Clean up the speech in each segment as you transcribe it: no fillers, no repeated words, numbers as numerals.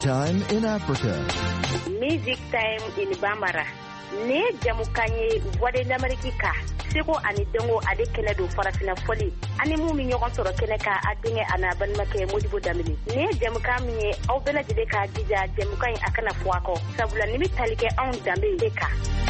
Time in Africa. Music time in Bambara. Ne jamukanye wade n'Amerika. Seko ani dongo ade kene do farafina foli. Ani mu mi ñogon soro kene ka adinge ana ban make Modibo Damini. Ne jamukanye aw bela jide ka jija jamukanye akana fuako. Sabula nimi talike on dambe deka.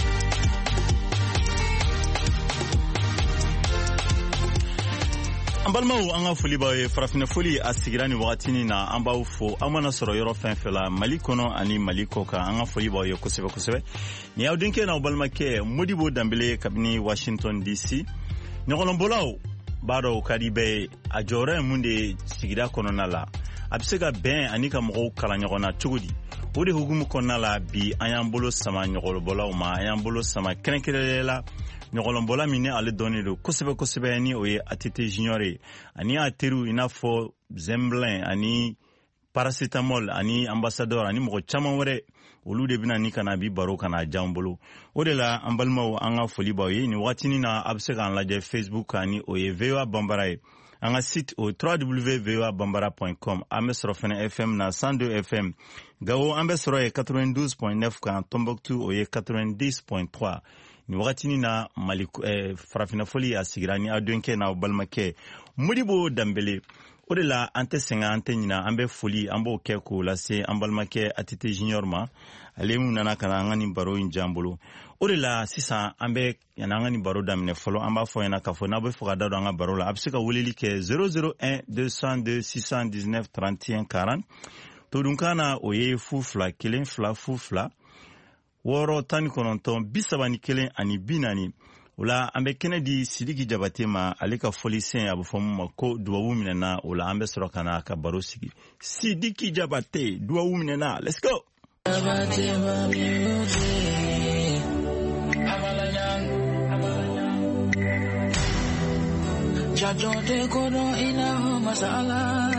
Ambalmaw anga foli ba farafina foli asigirani wakatini na ambaw fo amana soro yoro fenfela Mali kono ani Mali koka anga foli ba yo kosebe ni awdenke na obalmake Modibo Dambele kabini Washington DC nyolombolao baro kadibe ajore munde sigira kono nala abisega ben anika mo kala nyogona tugudi ode hugumu kono nala bi ayambolo sama nyolombolao ma ayambolo sama kenkelela nyolombola mine ale donero kosebe ni oye atete juniore ani ateru inafo Zemblin ani paracetamol ani ambassadeur ani mo chama wore olude bina ni kana bi baro kana jambolo odela ambalmaw anga foli bawe ni watini na absega la Facebook ani oye VOA Bambara anga site au www.voabambara.com amesro fene FM na 102 FM gawo ambesro 92.9 kan Tombouctou oye 90.3 ni wakatini na maliku farafina foli asigirani adwenke na balmake Modibo Dambele odela ante senga ante nyina ambe foli ambo keko lase ambalmake atite junior ma alemu nana kana ngani baro injambolo odela sisa ambe yana ngani baro damne folo amba fo yana kafo na be fuga dado anga baro la absika weleli ke 001 202 619 31 40 to dunkana oye fufla kelen fla fufla woro tani kononton bisabani kelen ani binani Ola ambe Kennedy Sidiki Jabatema alika folisen abufomu mako duwawu minena ola ambe sorokana ka barosigi Sidiki Jabate duwawu minena. Let's go. Jajote kono ina masala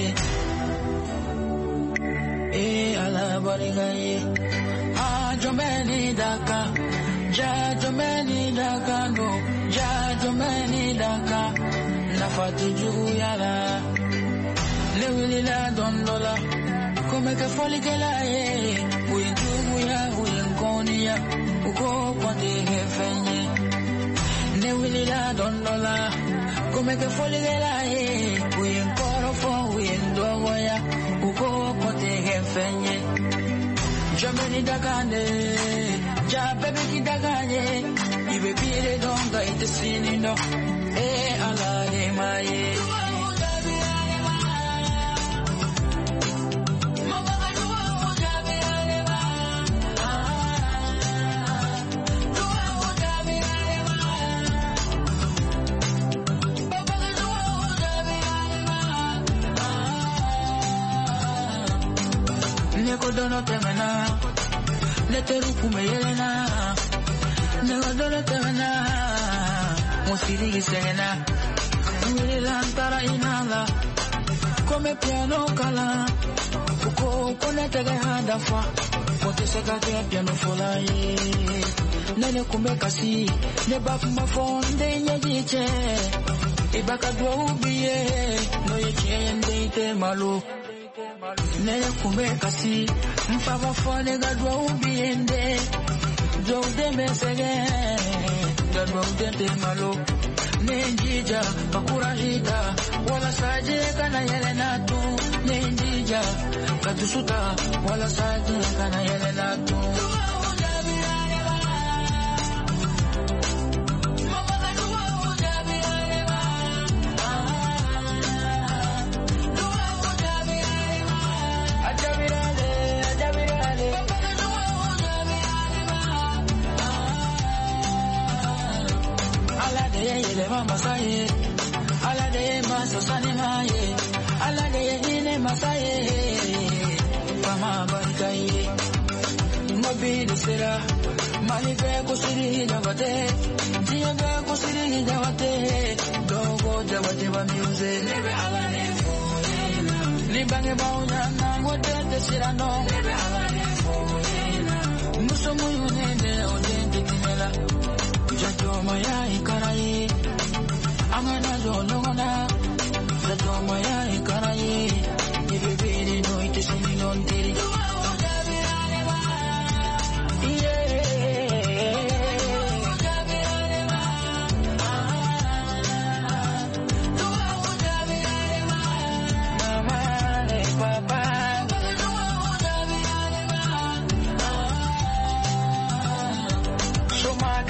ala barigaye jomeni daka jomeni daka no jomeni daka nafatu juyala lewili la dondola come che foli che la uinjuya uinkonia uko kwande hefenye lewili la dondola come che foli che la uinkoro fo uindogoya uko kwande hefenye Jamani dagane, baby ki dagane, ibe bire donga ite sini no, ala de maye. Negodono temena, neteruku meyelena, negodono temena, musiri sena, milantara inala, come piano kala, uko konetege hadafa, pote sekake piano folaye, nene kumekasi, ne bafuma fonde nyejiche, ibaka dwa ubiye, no yechende ite malu. Nene kumekasi mpava fone gadwa ubiende jode mesege gadwa udente malo nenjija bakurahita wala saje kana yelena tu nenjija katusuta wala saje kana yelena tu Masaye, ala de maso sanimaye, ala de ine masaye, mama barikaye, mobile sera, manife kusiri jawate, diebe kusiri jawate, dogo jawate ba music, nebe ala de foina, libange bauna na ngote de sirano, nebe ala de foina, musomu yunende odente timela, jato maya ikaraye. Amana zonona, the doma ya ikaraye, if you really know it is in your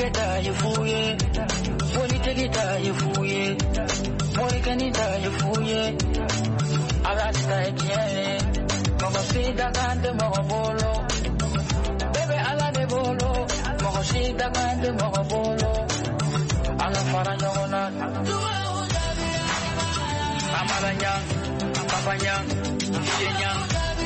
Keta Yufuye, Politekita Yufuye, Morikanita Yufuye, Alaska Etienne, Mogosida Gande Mogobolo, Bebe Ala de Bolo, Mogosida Gande Mogobolo, Ala Faranyona, Amalanyang, Papanyang, Yenyang.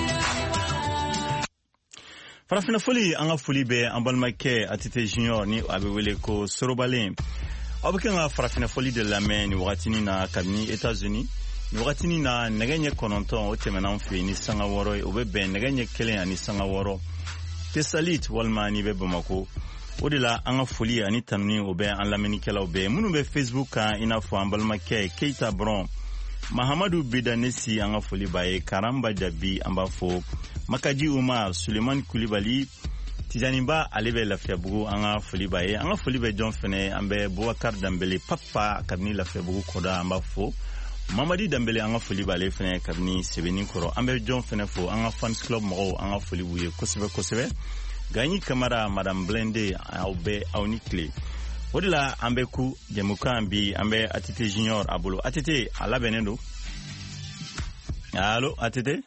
Farafina foli an ka foli bɛ an balimakɛ Atite Junior ni a bɛ wele ko Sorobalen. Aw bɛ kɛ ka farafina foli de lamɛn ni wagatinin na kabini États-Unis. Ni wagatinin na nɛgɛ ɲɛ 9 o tɛmɛna an fɛ ni sanga 6 ye o bɛ bɛn nɛgɛ ɲɛ 1 ani sanga 6 Tesalit walima ni bɛ Bamako. O de la an ka foli ani tanuni o bɛ an lamɛnnikɛlaw bɛɛ minnu bɛ Facebook kan i n'a fɔ an balimakɛ Keita Bron, Mahamadu Bidanesi an ka foli b'a ye, Karamba Jabi an b'a fɔ, Makaji Umar, Suleiman Kulibali, Tijaniba ale bɛ Lafiyabugu an ka foli b'a ye, an ka foli bɛ jɔn fɛnɛ an bɛ Boubacar Dambele Papa kabini Lafiyabugu kɔda an b'a fɔ, Mamadi Dambele an ka foli b'ale fɛnɛ kabini Sebeni kɔrɔ, an bɛ jɔn fɛnɛ fɔ an ka fans club mɔgɔw an ka foli b'u ye kosɛbɛ kosɛbɛ. Gagny Kamara, Madame Blende aw bɛ aw ni tile. O de la an bɛ ku jɛmukan bi an bɛ Atite Junior a bolo. Atite a labɛnnen don. Allo Atite?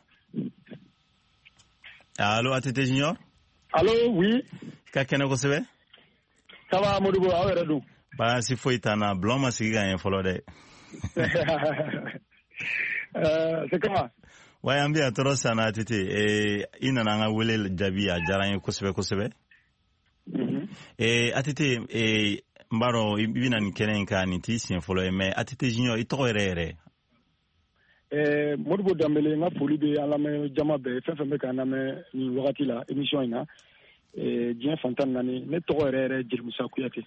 Allo Atite Junior? Allo oui. Ka kɛnɛ kosɛbɛ? Ça va Modibo aw yɛrɛ don. Baasi foyi t'an na, Blon ma sigi ka ɲɛ fɔlɔ dɛ. C'est comment? Ouais, an bɛ yan tɔɔrɔ sanna Atite. I nana an ka wele jaabi a diyara n ye kosɛbɛ kosɛbɛ. Atite n b'a dɔn i bɛna nin kɛnɛ in kan nin t'i siɲɛ fɔlɔ ye mais Atite Junior i tɔgɔ yɛrɛ yɛrɛ? Modibo Dambele n ka foli bɛ an lamɛn jama bɛɛ fɛn fɛn bɛ k'an lamɛn nin wagati la émission in na diɲɛ fantan naani ne tɔgɔ yɛrɛ yɛrɛ Jelimusa Kuyate.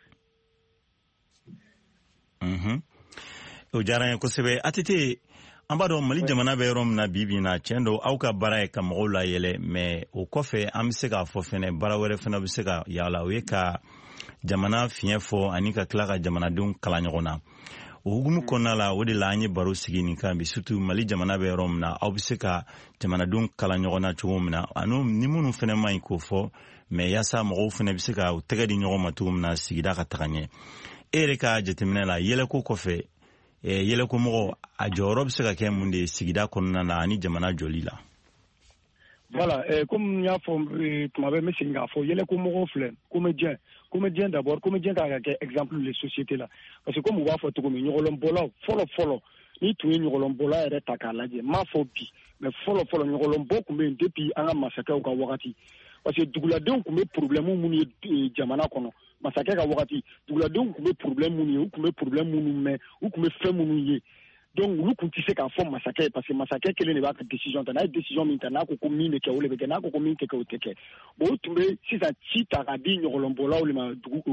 O diyara n ye kosɛbɛ. Atite an b'a dɔn Mali jamana bɛ yɔrɔ min na bi bi in na tiɲɛ don aw ka baara ye ka mɔgɔw layɛlɛ mais o kɔfɛ an bɛ se k'a fɔ fɛnɛ baara wɛrɛ fɛnɛ bɛ se ka yaala o ye ka jamana fiɲɛ fɔ ani ka tila ka jamanadenw kala ɲɔgɔn na. O hukumu kɔnɔna la o de la an ye baro sigi nin kan bi surtout Mali jamana bɛ yɔrɔ min na aw bɛ se ka jamanadenw kala ɲɔgɔn na cogo min na ani ni minnu fɛnɛ ma ɲi k'o fɔ mais yaasa mɔgɔw fɛnɛ bɛ se ka u tɛgɛ di ɲɔgɔn ma cogo min na sigida ka taga ɲɛ. E yɛrɛ ka jateminɛ la yɛlɛko kɔfɛ yɛlɛko mɔgɔ a jɔyɔrɔ bɛ se ka kɛ mun de sigida kɔnɔna na ani jamana jɔli la? Voilà, comme n y'a fɔ tuma bɛɛ n bɛ segin k'a fɔ yɛlɛko mɔgɔw filɛ comédien d'abord comédien ka kɛ exemple de société la parce que comme u b'a fɔ cogo min ɲɔgɔlɔnbɔlaw fɔlɔ n'i tun ye ɲɔgɔlɔnbɔla yɛrɛ ta k'a lajɛ n m'a fɔ bi mais fɔlɔ ɲɔgɔlɔnbɔ tun bɛ yen depuis an ka masakɛw ka wagati parce que duguladenw tun bɛ problème minnu ye jamana kɔnɔ masakɛ ka wagati duguladenw tun bɛ problème minnu ye u tun bɛ problème minnu mɛn u tun bɛ fɛn minnu ye donc olu tun tɛ se k'a fɔ masakɛ parce que masakɛ kelen de b'a ka décision ta n'a ye décision min ta n'a ko min bɛ kɛ o de bɛ kɛ n'a ko min tɛ kɛ o tɛ kɛ bon o tun bɛ sisan ci ta k'a di ɲɔgɔlɔnbɔlaw de ma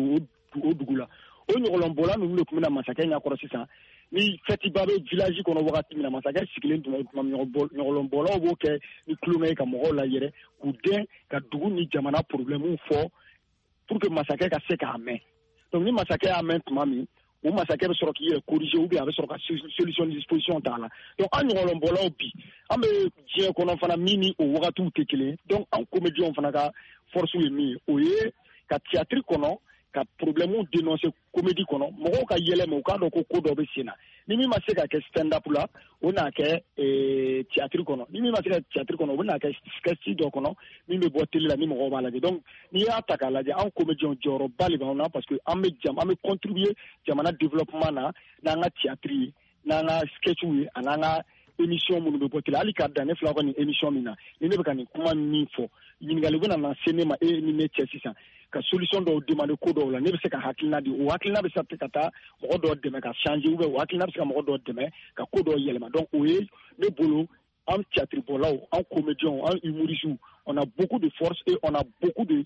o dugu la o ɲɔgɔlɔnbɔla ninnu de tun bɛ na masakɛ ɲɛkɔrɔ sisan ni fɛtiba bɛ village kɔnɔ wagati min na masakɛ sigilen tun bɛ ɲɔgɔlɔnbɔlaw b'o kɛ ni tulonkɛ ye ka mɔgɔw layɛrɛ k'u dɛn ka dugu ni jamana problème fɔ pour que masakɛ ka se k'a mɛn donc ni masakɛ y'a mɛn tuma min o masakɛ bɛ sɔrɔ k'i yɛrɛ corriger ou bien a bɛ sɔrɔ ka solution disposition t'a la donc an ɲɔgɔlɔnbɔlaw bi an bɛ diɲɛ kɔnɔ fana min ni o wagatiw tɛ kelen donc an comédiens fana ka force ye min ye o ye ka théâtre kɔnɔ ka problème dénoncer comédie kɔnɔ mɔgɔw ka yɛlɛma u k'a dɔn ko dɔ bɛ sen na ni min ma se ka kɛ stand up la o n'a kɛ théâtre kɔnɔ ni min ma se ka théâtre kɔnɔ o bɛ n'a kɛ sketch dɔ kɔnɔ min bɛ bɔ télé la ni mɔgɔw b'a lajɛ donc n'i y'a ta k'a lajɛ an comédiens jɔyɔrɔba de b'anw na parce que an bɛ contribuer jamana développement na n'an ka théâtre ye n'an ka sketchiw ye a n'an ka émission minnu bɛ bɔ télé hali k'a dan ne fila ka nin émission min na ni ne bɛ ka nin kuma min fɔ ɲininkali bɛ na se ne ma ni ne cɛ sisan ka solution dɔw demander ko dɔw la ne bɛ se ka hakilina di o hakilina bɛ se ka taa mɔgɔ dɔw dɛmɛ ka changer ou bien o hakilina bɛ se ka mɔgɔ dɔw dɛmɛ ka ko dɔw yɛlɛma donc o ye ne bolo an théâtre bɔlaw an comédiens an humoristes on a beaucoup de force et on a beaucoup de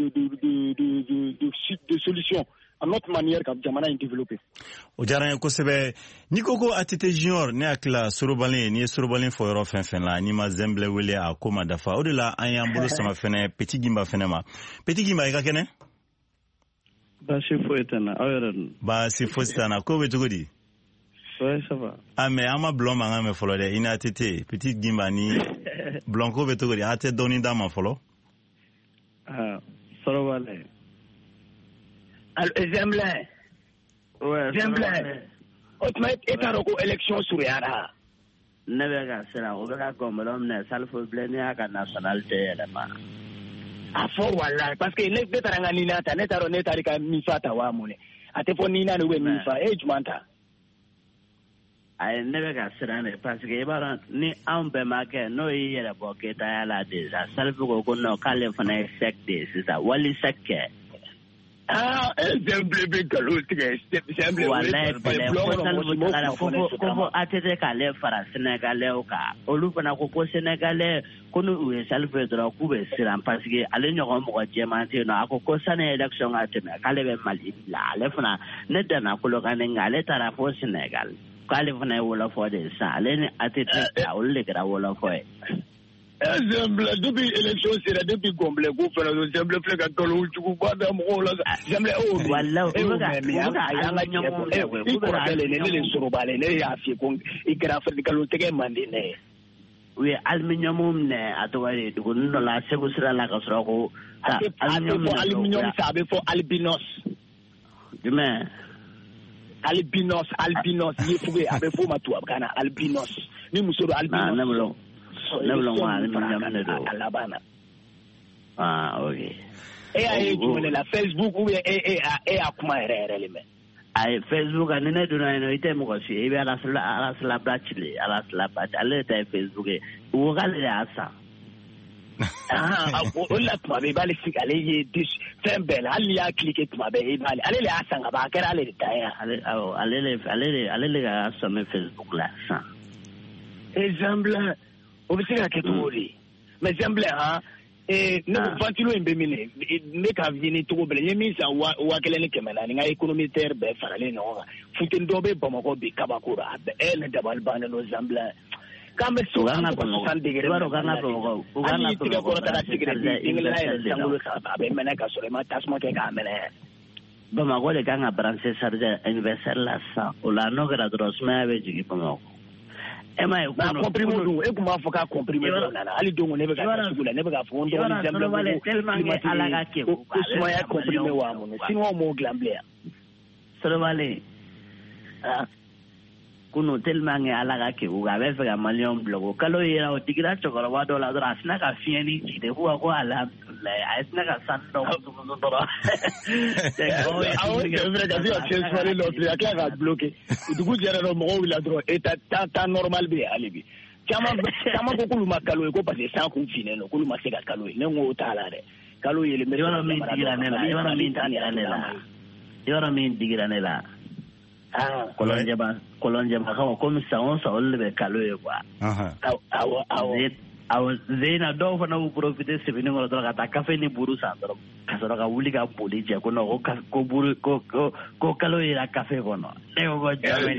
solutions à notre manière ka jamana in développer. O diyara n ye kosɛbɛ n'i ko ko Atite Junior ne hakila Sorobalen n'i ye Sorobalen fɔ yɔrɔ fɛn fɛn la n'i ma Zemblɛ wele a ko ma dafa o de la an y'an bolo sama fɛnɛ Petit Gimba fɛnɛ ma Petit Gimba i ka kɛnɛ? Baasi foyi tɛ n na aw yɛrɛ dun? Baasi foyi tɛ n na ko bɛ cogo di? Ouais, ça va. Ah mais an ma Blon mankan mɛn fɔlɔ dɛ i ni Atite Petit Gimba ni Blon ko bɛ cogo di a tɛ dɔɔni d'a ma fɔlɔ? Sorobalen Zemblin. Ouais. Zemblin. Otma etaro ko élection suriyara. Nebe ga sera o ga ko molom ne salfo blenia ka nationalité ma. A fo wala parce que les betaranga ni nata netaro netari ka mi fata wa mune. Ate fo ni na we mi fa jumanta. Ay nebe ga sera ne parce que ibara ni ambe make no yere boke ta yala déjà salfo ko no kale fana secte c'est ça wali secte. Ah, exemple be galo tige exemple wala ko atete kale fara sénégalais o ka olu fana ko sénégalais ko no u salfe dra ku be siran parce que ale ñogo mo jemante no ako sané élection ateme kale be mali la ale fana ne dana ko lo kanen ngale tara fo sénégal kale fana wala fo de sa ale ne atete ka o le gra wala fo exemple depuis élection c'est depuis comblé ko fana exemple fle ka tolo jugu ba da mo la exemple o wala o ga anga nyamo ko ko bele ne le suru bale ne ya fi ko ikra fa dikalo tege mandine oui aluminium ne atowari du no la segu sira la ka sura ko aluminium sabe fo albinos dime albinos yefuge abe fo matu abkana albinos ni musoro albinos Alabama. Ah, okay. La Facebook ou akuma erere me. Ay Facebook anene duna no ite mo ko si e ala sala batchile ala sala bat ale ta Facebook e wo gale asa. O la tuma be bale sigale ye dis fembel ali ya cliquer tuma be e bale ale le asa ngaba kera ale ta ya ale ga so me Facebook la sa. Exemple obisika ketori mais semble ha ne ventilo mbemine ne ka vini to bele yemi sa wa kelene kemela nga économitaire be farale no futen dobe bamako bi kabakura be ele dabal bana no semble kambe so ngana ko 60 degré baro ngana ko ngana ko ta tigre ingla ele sangulo sa be mena ka sole ma tasma ke ka mena bamako le kanga branche charge universel la sa o la no gra drosma be jigi bamako ema e ko comprimo do e kuma foka comprimo do nana ali dongo ne be ka sugula ne be ka fo ndo ni jambe ko tellement ala ga ke ko suma ya comprimo wa mo sino mo glamblea solo vale kuno tellement ala ga ke ga be fe ga malion blogo kalo yera o tigira chokoro wa do la do asna ka fieni de huwa ko ala la asna ka sando do do vrai que Dieu tient sur l'autre il y a clair à bloquer du coup jera no mo wila dro eta ta normal be alibi chama ko kulu makalo ko parce que sans qu'on finit no kulu maseka kalo ne ngo tala de kalo yele me yora min digira ne la kolonje ba ka ko mi sawon sa olle be kalo e kwa aw zena do fa na profiter se bini ngoro ka ta kafe ni buru sa ndoro ka so ka wuli ka boli je ko no ko buru ko kalo ira kafe ko no ne go jameni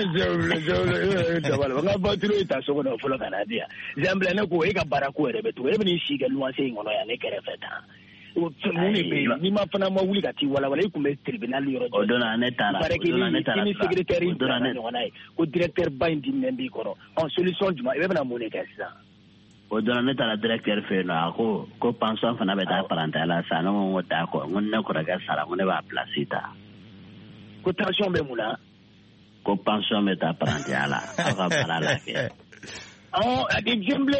ta wala nga ba tiro ita so ko no fulo kana dia zemble ne ko e ka barako e be to e bini shi ga luanse ngono ya ne kere feta ni ma fana ma wuli ka ti wala ikumbe tribunal yoro odona ne tara ni secrétaire ko directeur bindi membi ko en solution du e bana mo ne ka sa odona ne tara directeur fe no ko pension fana be ta parenta la sa no ngo ta ko ngonne ko daga sala ngone ba placita ko tension be mula ko pension be ta parenta la aka para la ke adi jemble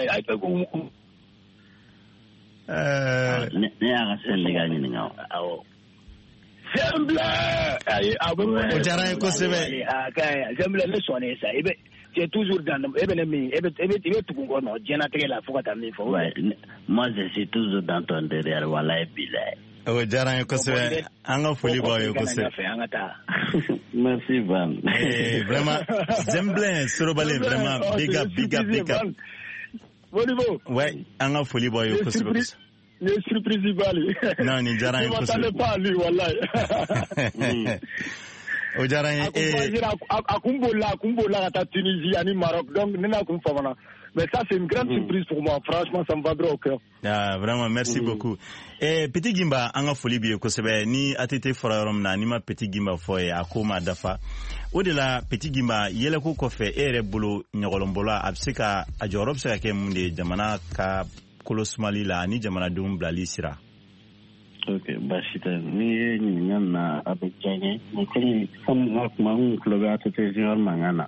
ne aga sende ga ni ngaw awo semble o jara ko sebe semble le sonné ça c'est toujours dans tout ko no jena tege la fukata mi fo moi je suis toujours dans ton derrière wala bilay o jara ko sebe anga foli ba yo ko sebe merci van vraiment Zemblin Sorobale vraiment big up Bonibo ouais anga foli ba yo ko sebe ne surprise bali non ni jara ko sebe ne pas lui wallahi o jara akumbola ta Tunisie ani Maroc donc nena kum famana mais ça c'est une grande surprise pour moi franchement ça me va droit au cœur vraiment merci beaucoup Petit Gimba anga foli bi ko sebe ni atete forum na ni ma Petit Gimba foye akoma dafa o de la Petit Gimba yele ko fe ere bolo nyogolombola absika ajorob se ka ke munde jamana ka kolo Somali la ni jamana dum blali sira Okay, bashita ni nyana abejanye mukuri fam ma kuloba tete jor mangana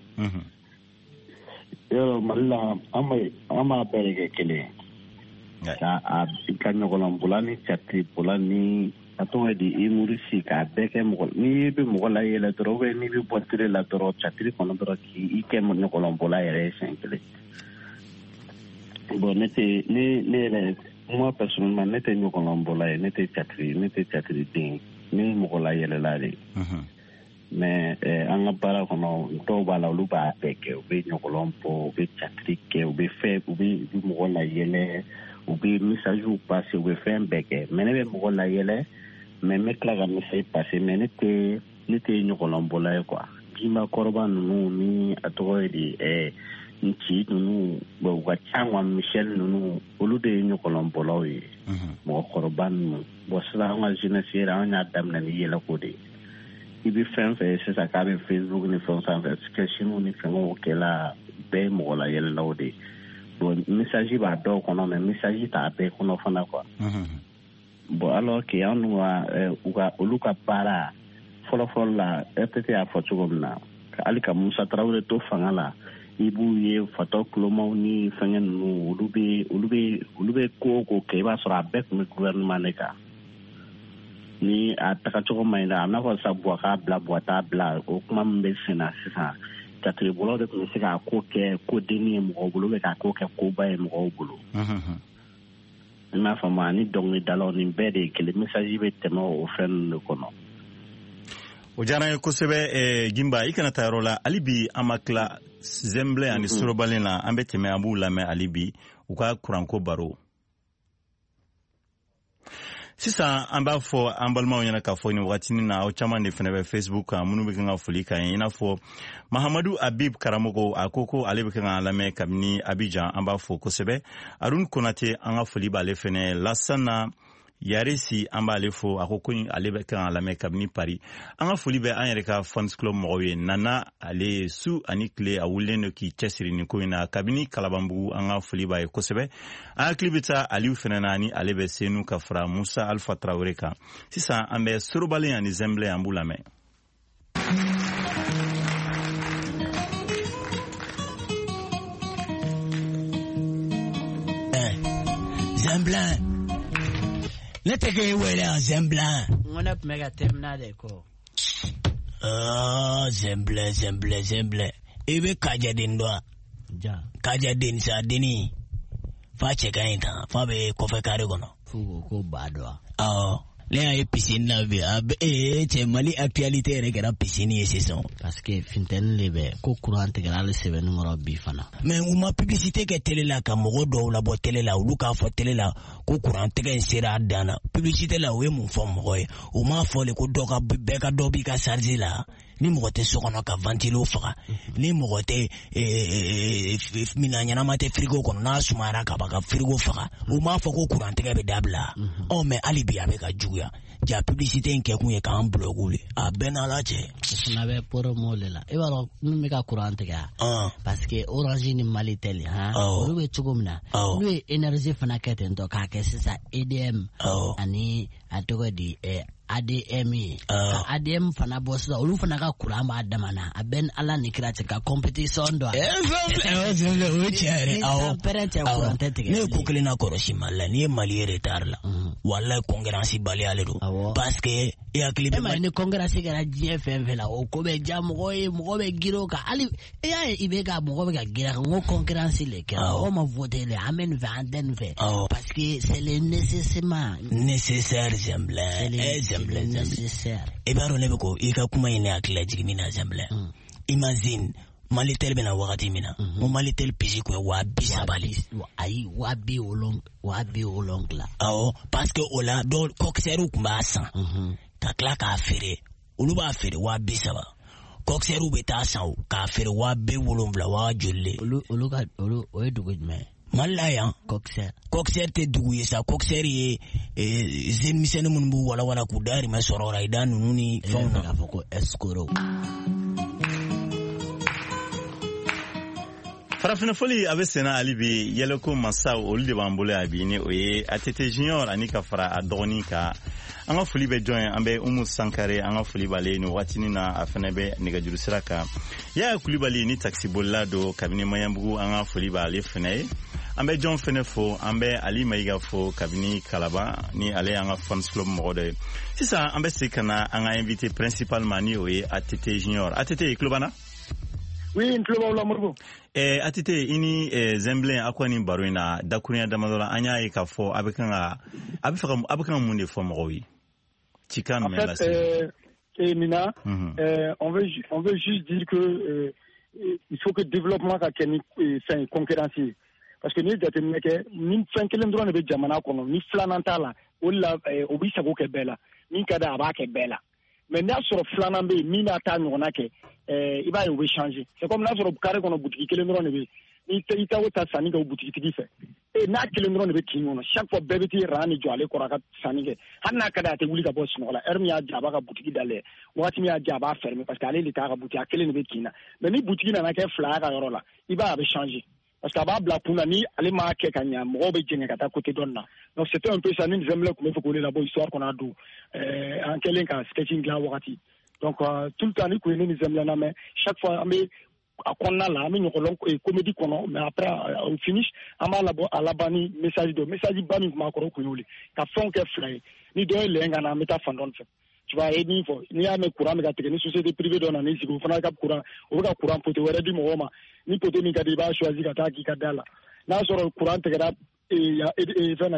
yo malla ama berege kele ka kanyo kolon bulani chatti bulani ato di imurisi ka beke mo ni be mo la yele drobe ni be potire la dro chatti kono dro ki ike mo kolon bulai re senkele bonete ne moi personnellement n'était nous colombola n'était chatri ding ni mokola yele lari mais anga para kono to bala lu ba peke be nyokolompo be chatri ke be fe be mokola yele be message ou passer be fe beke mais ne mokola yele mais me klaga message passer mais n'était nyokolombola quoi kima korban nu ni atoidi nchi nunu bo changwa Michel nunu olude nyokolon bolowi mo korban bo sala nga jeunesse ra nya dam na ni yela kode ibi fen fe se sa ka be Facebook ni fon sa fe skeshinu ni fen o kela be mo la yela lawde bo message ba do kono me message ta be kono fana quoi bo alors que anu wa oluka para folo la etete a fotugomna alika Musa Traoré to fangala ibu ye fato klomo ni fangen nu ulube ko ke ba sura bek mi gouvernement neka ni ataka choko mainda na ko sabwa ka bla o kuma mbe sena sisa tatri bolo de ko sika ko ke ko deni mo bolo be ka ko ke ko ba mo bolo na fama ni dong ni dalo ni bede ke le message be temo o fen le kono o jara ko sebe gimba ikana tarola alibi amakla zemble ani sorobalina ambete me abula me alibi uka kuranko baro sisa amba fo ambalma onyana ka fo ni watini na o chama ne fene Facebook amunu be nga fulika ina fo Mahamadou Habib Karamogo akoko alebe kan alame kamni Abidjan amba fo ko sebe Arun Konate anga fuli ba le fene Lassana Yaresi amba alefo akoko alebe kan alame kabni Paris anga foli be anyereka fans club mowe nana ale su anikle awuleno ki chesiri ni ko ina kabni kalabambu anga foli ba ekosebe anga klibita aliu fenanani alebe senu kafra Musa Alpha Traoré ka sisa ambe sorobale ani zemble ambulame zemble Leteke wele Zembla. Ngona mega terminale ko. Zemble. Ebe kajadin doa. Ja. Kajadin sa dini. Fa cheka ita. Fa be kofe kare kono. Fugo ko badwa. Le ay piscine la be che mali actualité regara piscine yeseson parce que finten lebe ko courant integral se ben ngoro bi fana mais uma publicité ke télé la ka mogo do la bo télé la ulu ka fo télé la ko courant integral sera dana publicité la we mun fo mogo e uma fo le ko do ka be ka do bi ka charger la ni mogo te sokono ka ventilo faga ni mogo te minanya na mate frigo kono na sumara ka baka frigo faga uma fo ko courant integral be dabla mais alibi abeka juya ja publicité nke kunye ka blogule a benalache na be pour molela e waro mi ka courant ga parce que Orange ni Malitel o be chugumna lui énergie fana keten to ka ke sisa EDM ani atogo di ADMI ADM fana bossa olu fana ka kurama adamana aben ala nikrate ka competition do ne kukele na koroshi mala ni mali retard la wala concurrence bali aledo parce que ya clip ne concurrence gara GFM la o ko be jam mo be giro ka ali ya ibe ka mo be ka gira ngo concurrence le ka o ma voter le amen vanden ve parce que c'est le nécessaire semble nécessaire e baro ne beko e ka kuma ine akla jigimina semble imagine Malitel bena wakati mina mo Malitel pisi ko wa bisabali ayi wa bi olong la parce que ola do kokseru kumasa ka kla ka fere olu ba fere wa bisaba kokseru beta san ka fere wa be wolonvla wa jolle olu o edugo me Malaya Coxer te dugu yesa Coxer ye zen misene munbu wala kudari masorora idanu nuni fauna kafoko escoro farafina foli abe sena alibi yeleko masa olu de b'an bolo abi ni oye ATT Junior ani ka fara a dɔgɔnin ka an ka foli bɛ jɔn an bɛ Umu Sankare an ka foli b'ale ni waatini na a fana bɛ nɛgɛjuru sira kan Yaya Kulibali ni taxi bolila do kabini Mayanbugu an ka foli b'ale fana ye an bɛ jɔn fana fo an bɛ Ali Mayiga fo kabini Kalaba ni ale an ka fans club mɔgɔ dɔ ye sisan an bɛ se kana an ka invité principalement ni oye ATT Junior ATT Kulibana Oui, Ntuloba la Morgo. ATT ini Zemblin akwani baro ina dakunya damadola anya ka fo abekanga mun de fo mowi. Chikan mais là et Nina, on veut juste dire que il faut que développement ka keni c'est concurrencier parce que ni jatemine ke ni fankelen drone be jamana kono ni flananta la wala obi sago ke bela ni kada abake bela. Mais n'a sur flanan be ni na ta nyona ke il va y changer. C'est comme là sur le carré qu'on a boutique qui l'endroit ne il t'a ota sani ka boutique qui fait et na qui l'endroit ne kingono chaque fois bébé ti rani jo ale koraka sani ke hanna kada te wuli ka boss no la ermi a jaba ka boutique dale wati mi a jaba fermé parce que ale l'état ka boutique akele ne be kina mais ni boutique na ka fla ka yoro la il va y changer parce que ba bla puna ni ale ma ke kanya mo be jenga kata côté donna donc c'était un peu ça ni j'aime là comme faut coller la bonne histoire qu'on a do en kelen ka sketching la wakati. Donc tout le temps ni ko ni j'aime là mais chaque fois mais akonna la mi nyolon comédie kono mais après au finish ama la bani message bani ma ko ko yuli ka fon ke fly ni do lenga na meta fandon fe tu vois et ni fo ni ame courant me ka te ni société privée dona ni sigo fana ka courant o ka courant pote wera di mo ma ni pote ni ka di ba choisir ka ta ki ka dala na soro courant te ka e fana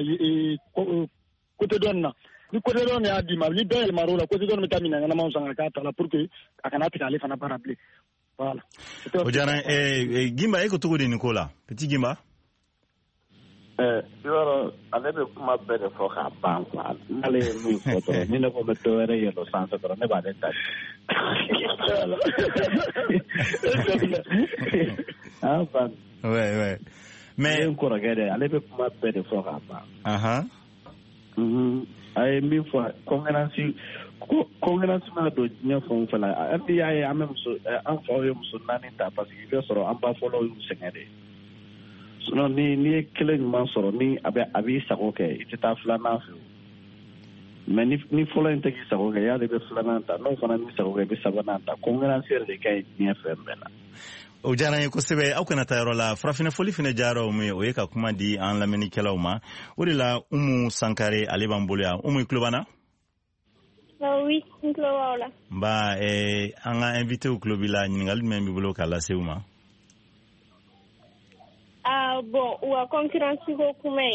côté donna ni côté donna ya di ma ni bel maro la côté donna metamina na ma usanga ka ta la pour que akana te ale fana para rappeler. Voilà. Ojara Gimba eko tugo de Nicola. Petit Gimba. Yoro ale be kuma bere fo ka ban kwa. Ale mi foto ni ne ko beto ere yelo sansa pero ne ba de ta. Ah ban. Ouais. Mais ko regere ale be kuma bere fo ka ban. Aha. Ay mi fo kongress ma do nya fon fala RDI amem so an fo yo so nani ta parce que soro an ba follow you sengede so ni kelen ma soro ni abi sago ke itata flana fu mais ni follow integi sago ke ya de flana ta no fana ni sago ke be sabana ta kongress de kai ni fembela o jara ko sebe au kana tayaro la frafina foli fina jaro mu o yeka kuma di an lameni kelawma o de la Umu Sankare ale bambolia Umu Klubana. Oui, Ntuloba. Ba an ga invité au club la ningal même bolo kala seuma. Bon, ou a concurrence ko kuma.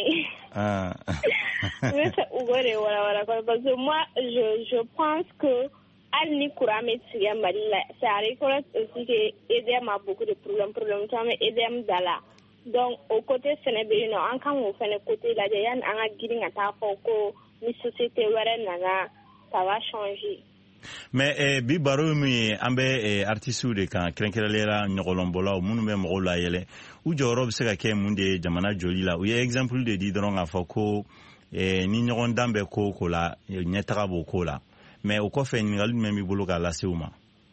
Mais ça ogore wala parce que moi je pense que al ni kurame tsiya malila ça reconnaît aussi que EDM a beaucoup de problèmes mais EDM dala. Donc au côté sénégalais non en quand on fait le côté là yan an ga giringa ta ko ni société wara nana ça va changer. Mais bi baro mi ambe artiste de kan krenkelera nyogolombola o munu be mo la yele u jorob se ka ke munde jamana joli la u ye exemple de di dron afako ni nyogon dambe ko la nyetara bo ko la mais o ko fe ni ngal memi bolo ka la seuma.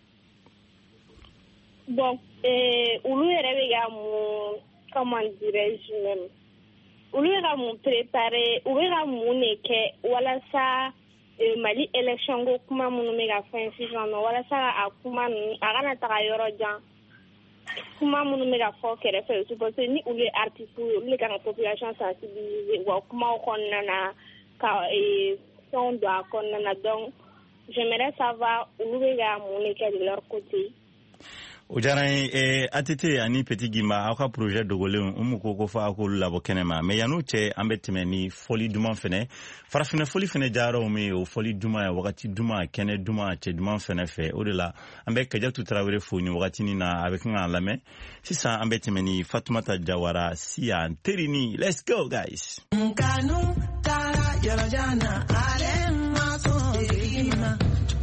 Bon ulu yere ga mu comment dirais-je même ulu ga mu préparer ou ga mu neke wala sa Mali élection go kuma munu mega fin season no wala sa akuma agana ta yoro jan kuma munu mega fo kere fe suppose ni ule artiste ule ka population sensibiliser wa kuma ko na ka son doit ko na donc j'aimerais savoir ule ga munu ke de leur côté. Ojaran ATT ani Petit Gimba aka projet de golé ko fa ko labo kenema mais yanu che ambetime ni folie duma fene farafina folie fene jaro me o folie duma wakati duma kene duma che duma fene fe odela ambe kaja tu travere fo ni wakati ni na avec nga lame sisa ambetime ni Fatoumata Jawara siya terini. Let's go guys. Nkanu tara yorojana ale maso igima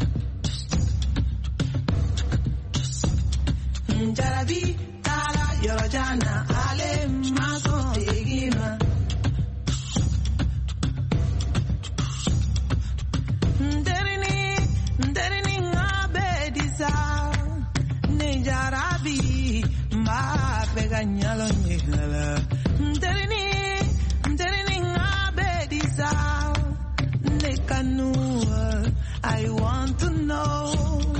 Jarabi tala yorojana ale maso igima Nderini ngabedisa ne jarabi ma pega peganyalo nyela mterini ngabedisa nekanu I want to know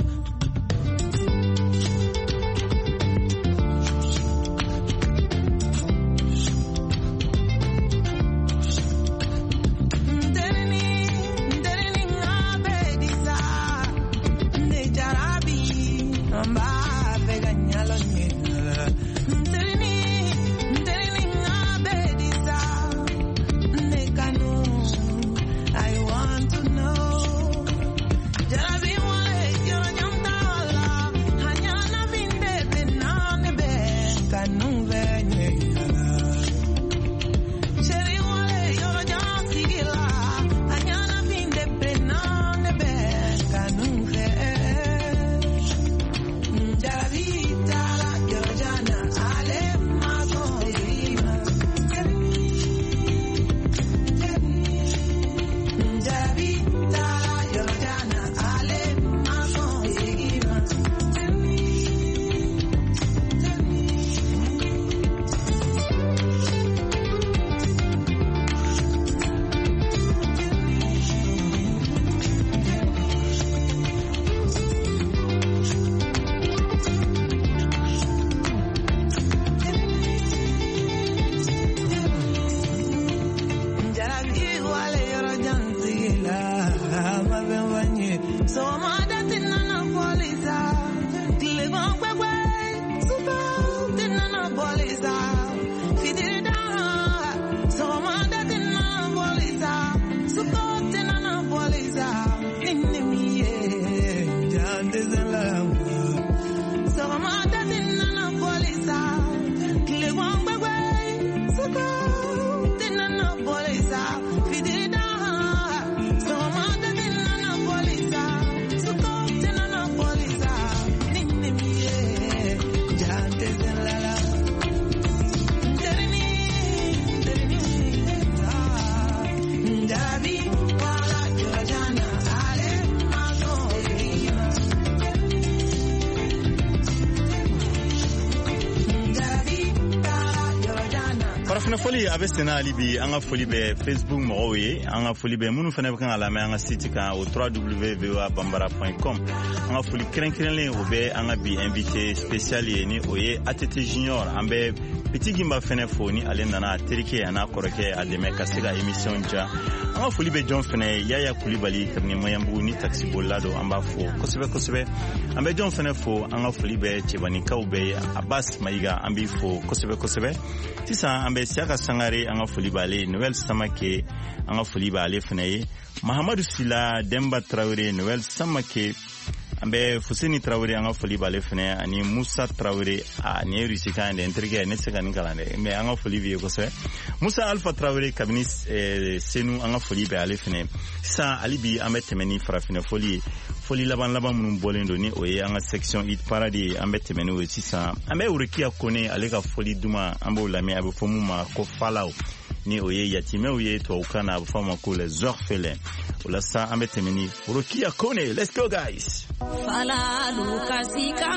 foli abestena alibi anga foli be Facebook mo ye anga foli be munu fana kan ala me anga site kan au www.bambara.com anga foli krenkrele o be anga bi invité spécial ni oye ATT Junior ambe petit gimba fene foni ale nana terike ana koroke ademe kasega émission ja anga foli be John fene Yaya Kulibali karni moyambu ni taxi bolado amba fo kosebe ambe John fene fo anga foli be chebani kaube Abbas Maiga ambi fo kosebe tisa ambe siaka sangare anga foli bale Noël Samake anga foli bale fene Mahamadou Sila Demba Traoré Noël Samake ambe Fuseni Traoré anga foli bale fene ani Musa Traoré ani risika ande entrege ne seka nikalande me anga foli bi ko Musa Alpha Traoré kabini senu anga foli be ale fene sa alibi ambe temeni farafine foli laban mun bolendo ni oye anga section hit parade ambe temeni o sisa ambe urekia kone ale ka foli duma ambe ulame abe fomuma ko falao ni oye yatime oye to ukana abe foma ko les orphelins ola sa ambe temeni urekia kone. Let's go guys. Fala Lucasika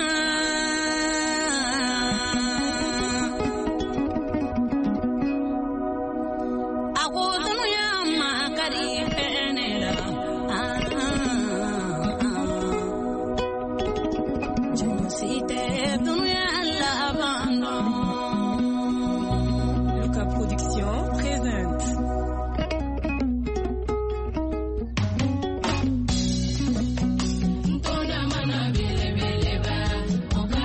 Agudunu ya makari penela Jumsite dunya lavando Luca Production présente Kona mana bele bele ba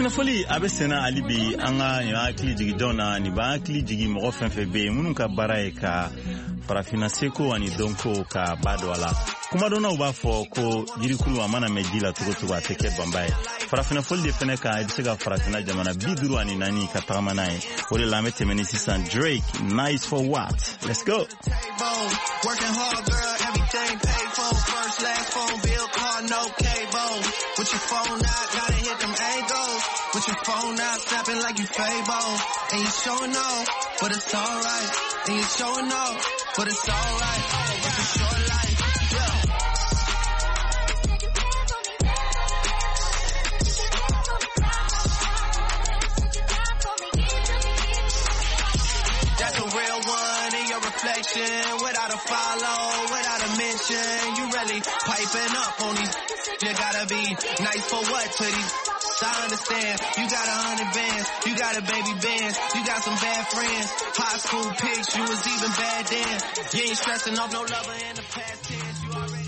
farafina foli abe sena alibi anga ni akili jigi dona ni ba akili jigi mo fenfe be munun ka baraye ka farafina seko ani donko ka badwala kuma dona uba fo ko jirikulu amana medila tugo ateke bambaye farafina foli de fene ka edisega farafina jamana biduru ani nani ka tagamanaye ole la mete menisisan Drake nice for what. Let's go. Working hard, girl, everything paid for. First, last phone bill, car, no cable. With your phone out, gotta hit them angles. With your phone out, snapping like you Fable. And you showing off, but it's alright. And you showing off, but it's alright. It's a short life, yeah. That's a real one in your reflection. Without a follow, without a mention. You really piping up on these. You gotta be nice for what to these. I understand. You got 100 bands. You got a baby band. You got some bad friends. High school pics. You was even bad then. You ain't stressing off no lover in the past tense. You already.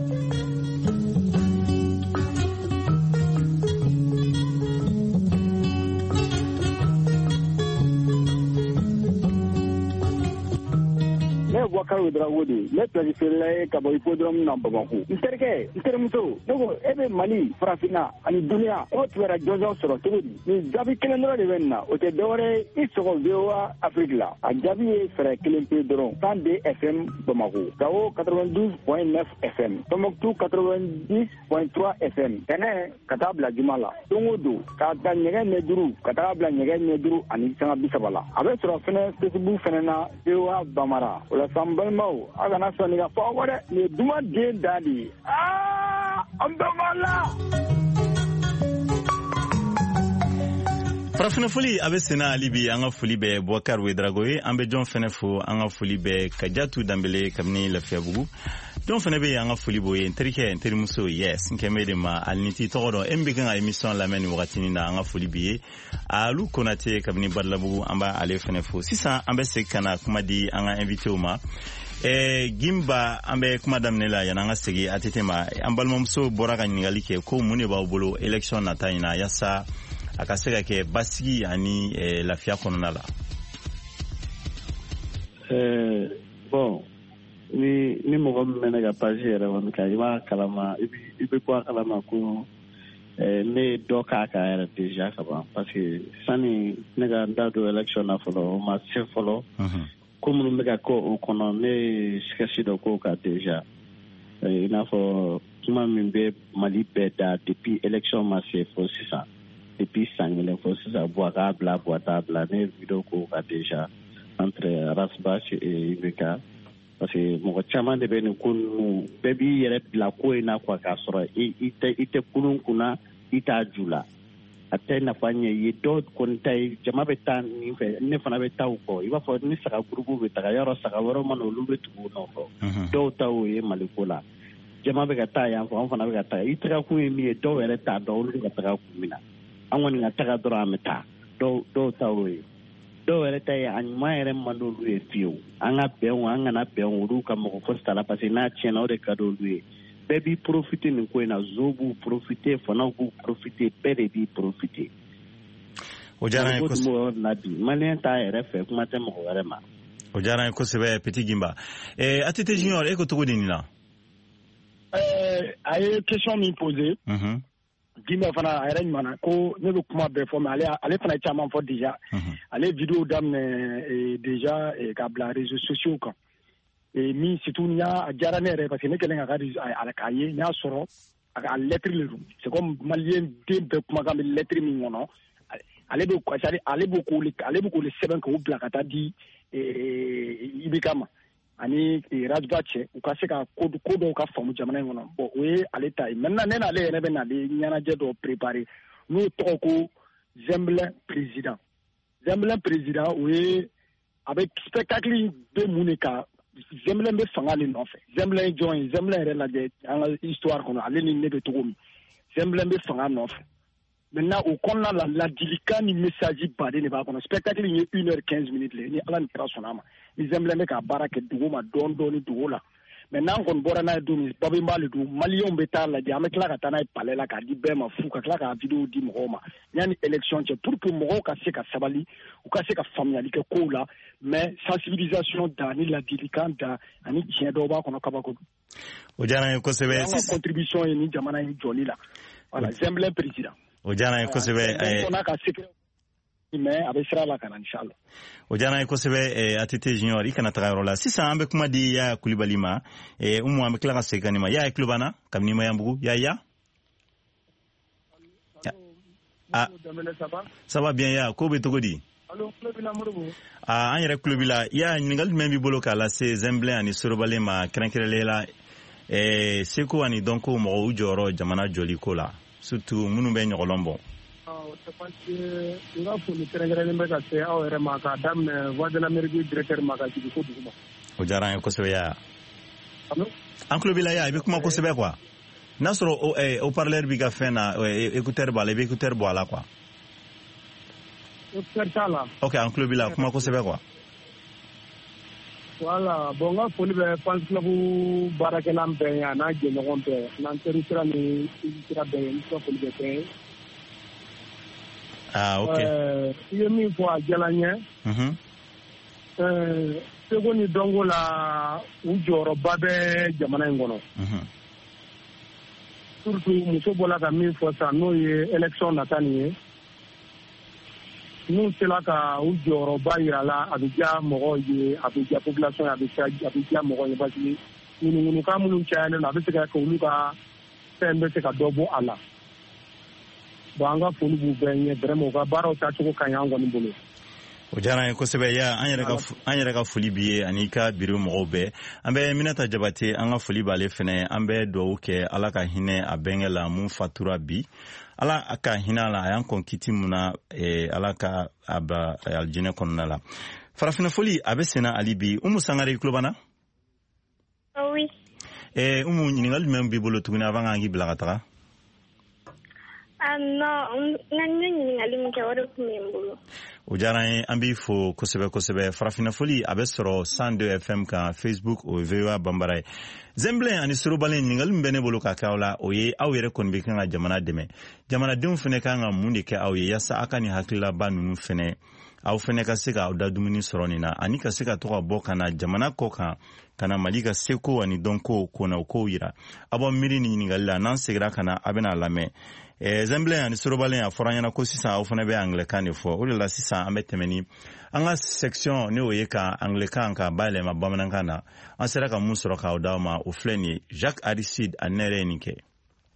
Wakar Udrawudi, let me feel Kabodrom number one. Interke, Intermuto, no, every money, Frafina, and Dunia, what were a Joseph Sorotudi, Miss Javi Kelena, Otedore, Iso Vioa, Africa, and Javi for a killing Pedro, Sunday FM, Bamako, Kao 92.9 FM, Tomok 90.3 FM, Tene, Katabla Jumala, Tungudu, Kata Nyagan Nedru, Katabla Nyagan Nedru, and Isana Bisabala. Abbas Rafina, Facebook Fenana, Vioa Bamara, Sambalmo, Aganasoniga forward, you do not get daddy. Farafina foli abe sena alibi anga foli be Boubacar Ouedraogo ambe John Fenefo anga foli be Kadiatou Dambélé kamni Lafiya Bougou John Fene be anga foli boye nterike nterimuso yes nkemede ma alniti togodo embe kan émission la meni wakatini na anga foli biye alu konate kamni Badla Bougou amba ale Fenefo sisa ambe sekana kuma di anga invité uma Gimba ambe kuma damnela yananga segi atetema ambalmomso boraka ngali ke ko mune ba bolo election natayina yasa akasega ke basigi ani Lafiya konona la bon ni mo gomena ga pagere won ka iba kalama ibe kwa kalama ko ne doka ka era déjà ka ba parce que sani nega ndado election na folo ma se folo comme nous mega ko kono ne skasi do ko ka déjà ina fo tuma mimbe mali beda depuis election ma se fo sisa depuis sangele fo sisa boaka bla boatable ne vidéo ko ka déjà entre Rasbach et Ibeka parce que mon chama de ben kunu baby yere la ko ina kwa ka soro ite kunun kuna ita jula atena fanye yi dot kontai jama betan ni fe ne fana betaw ko iba fo ni saka grupu betaga yaro saka woro mano lubetu no ko do taw ye malikola jama be gata ya fo fana be gata itra ku mi do yere ta do lu gata ku mina angoni ngata do rameta do taw ye do yere ta ya anma yere mano lu e fiu anga be anga na be ru ka mo ko stala parce na chena o de kado lu baby profiter ni ko na zobu profiter fona ku profiter pere bi profiter o jara ko mo na bi malen ta RF kuma te mo warema o jara ko sebe petit Gimba atete junior e ko to godini na ay question mi poser Gimba fana ay ren mana ko ne ko kuma be fo mais ale fana chama fo déjà ale vidéo dam déjà ka bla réseaux sociaux kan et mi surtout nya jaranere parce que ne kelen ka ala kaye nya soro aka lettre le c'est comme malien dembe kuma ka lettre mi ngono ale be ko sari ale be ko le seben ko bla kata di ibikama ani Rasbach u ka se ka ko do ka famu jamana ngono bon we ale tay maintenant ne na le ne be na de nyana je do préparer nous to ko Zembla président we avec spectacle de Monika Zembla be fangale no fe Zembla join Zembla rela de histoire kono ale ni ne be to mi Zembla be fangale no fe maintenant au konna la délicat ni message bade ne ba kono spectacle ni 1h15 minutes le ni ala ni trasonama ni Zembla me ka baraka dugo ma don ni dugo la Maintenant qu'on bora na dumi babi mbali du malion beta la jame kla ka tana palais la ka di bema fu ka kla ka vidéo di moma yani élection pour que mo ka se ka sabali ou ka se ka familialité ko la mais sensibilisation dans la délicate ani tien do ba kono kabako ojana ko sebe contribution ni jamana ni joli la voilà Zemblen président ojana ko sebe on a ka secret mais avec sera la kana inshallah ojana ko sebe atete junior ikana tagaro la sisa ambe kuma di ya Kulibali ma umu ambe kila ka sekani ma ya klubana kamni ma yambugu ya ah ça va bien ya ko be togodi allo Kulibala murbu an yɛrɛ kulobi la ya ɲininkali jumɛn b'i bolo k'a lase Zemblen ani Sorobalen ma kɛrɛnkɛrɛnlen la seko ani dɔnko mɔgɔw u jɔyɔrɔ jamana jɔliko la surtout minnu bɛ ɲɔgɔlɔn bɔ. n ka foli kɛrɛnkɛrɛnnen bɛ ka se aw yɛrɛ ma k'a daminɛ voix de l'Amérique directeur ma ka jigin fo dugu ma. o diyara an ye kosɛbɛ ya. an kulobi la ya i bɛ kuma kosɛbɛ quoi n'a sɔrɔ o parleur b'i ka fɛn na écouteur b'a la i bɛ écouteur bɔ a la quoi. Ok, en club là, comment ça va quoi? Voilà, bon, on a fait le fan club Barakelam Ben, on a gagné on peut, l'antérieur ni sera Ben, ça fait le Ben. Ah ok. Il y a mis pour Jalanya. Second ni dongo la ujoro babe jamana ngono. Surtout muso bola ka min fo sa no ye élection natani. Nous c'est là ka u joro ba yira la abija mogo ye abija population abija mogo ye basi ni ka munu chane na bese ka ko lu ka tembe se ka dobo ala banga fulu bu benye vraiment ka baro ta ko kanyango ni bolo o jara ko sebe ya an yɛrɛ ka foli biye ani ka biro mɔgɔw bɛɛ an bɛ Minata Jabate an ka foli b'ale fɛnɛ an bɛ duwawu kɛ Ala ka hinɛ a bɛnkɛ la mun fatura bi Ala ka hinɛ la a y'an kɔn kiti mun na Ala ka a bila aljinɛ kɔnɔna la farafina foli a bɛ senna ali bi Umu Sangare i tulo b'an na oui Umu ɲininkali jumɛn b'i bolo tuguni avant k'an k'i bila ka taga non nka ɲininkali min kɛ o de tun bɛ n bolo o diyara an ye an b'i fo kosɛbɛ kosɛbɛ farafina foli a bɛ sɔrɔ 102 FM kan Facebook o ye VOA Bambara ye Zemblen ani Sorobalen ɲininkali min bɛ ne bolo ka kɛ aw la o ye aw yɛrɛ kɔni bɛ kan ka jamana dɛmɛ jamanadenw fɛnɛ kan ka mun de kɛ aw ye yaasa aw ka nin hakililaba ninnu fɛnɛ aw fɛnɛ ka se ka aw da dumuni sɔrɔ nin na ani ka se ka to ka bɔ ka na jamana kɔ kan ka na Mali ka seko ani dɔnko kɔnɔ o kow yira a bɔ miiri ni ɲininkali la n'an segira ka na a bɛna lamɛn Zemblen ani Sorobalen a fɔra ɲɛna ko sisan aw fana bɛ anglais de fɔ o de la sisan an bɛ tɛmɛ ni an ka section ne o ye ka anglais ka bayɛlɛma bamanankan na an sera ka mun sɔrɔ k'aw d'aw ma o filɛ nin ye Jacques Aristide a ne yɛrɛ ye nin kɛ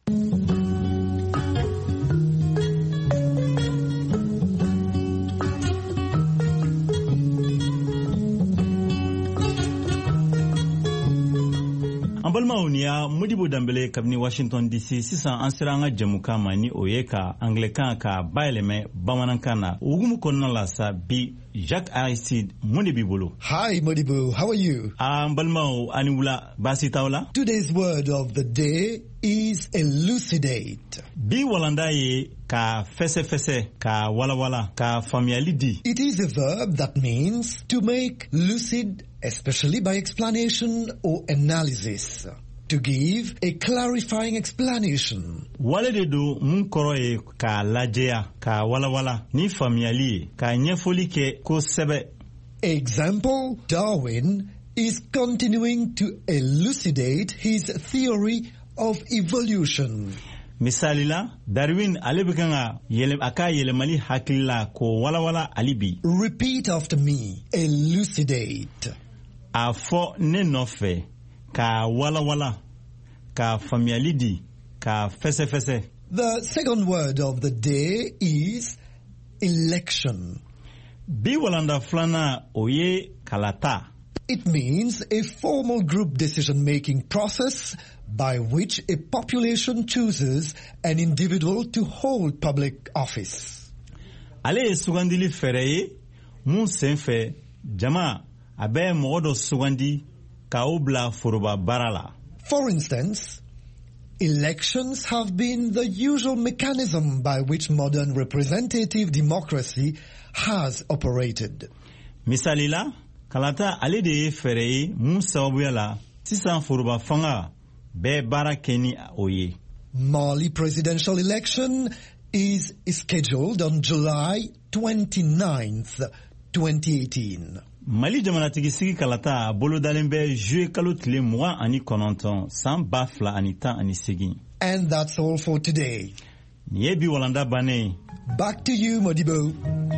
an balimaw ni ya Modibo Dambele kabini Washington DC sisan an sera an ka jɛmukan ma ni o ye ka anglais ka bayɛlɛmɛ bamanankan na o hukumu kɔnɔna la sa bi Jacques Aristide mun de b'i bolo? Hi Modibo, how are you? An balimaw ani wula baasi t'aw la? Today's word of the day is elucidate. Bi walanda ye ka fɛsɛfɛsɛ ka walawala ka faamuyali di. It is a verb that means to make lucid, especially by explanation or analysis. To give a clarifying explanation. Wale de do mun kɔrɔ ye ka lajɛya ka walawala ni faamuyali ye ka ɲɛfɔli kɛ kosɛbɛ. Example, Darwin is continuing to elucidate his theory of evolution. Misali la, Darwin ale bɛ kan ka yɛlɛmali hakili la ko walawala ali bi. Repeat after me. Elucidate. A fɔ ne nɔfɛ ka walawala ka faamuyali di ka fɛsɛfɛsɛ. The second word of the day is election. Bi walanda filanan o ye kalata. It means a formal group decision-making process by which a population chooses an individual to hold public office. Ale ye sugandili fɛrɛ ye mun senfɛ jama a bɛ mɔgɔ dɔ sugandi ka o bila foroba baara la. For instance, elections have been the usual mechanism by which modern representative democracy has operated. Misali la, kalata ale de ye fɛrɛ ye mun sababuya la sisan foroba fanga bɛɛ baara kɛ ni o ye. Mali presidential election is scheduled on July 29th, 2018. Mali jamanatigi sigi kalata a bolodalen bɛ juillet kalo tile 29 san 2018. And that's all for today. Ni ye bi walanda bannen. Back to you, Modibo.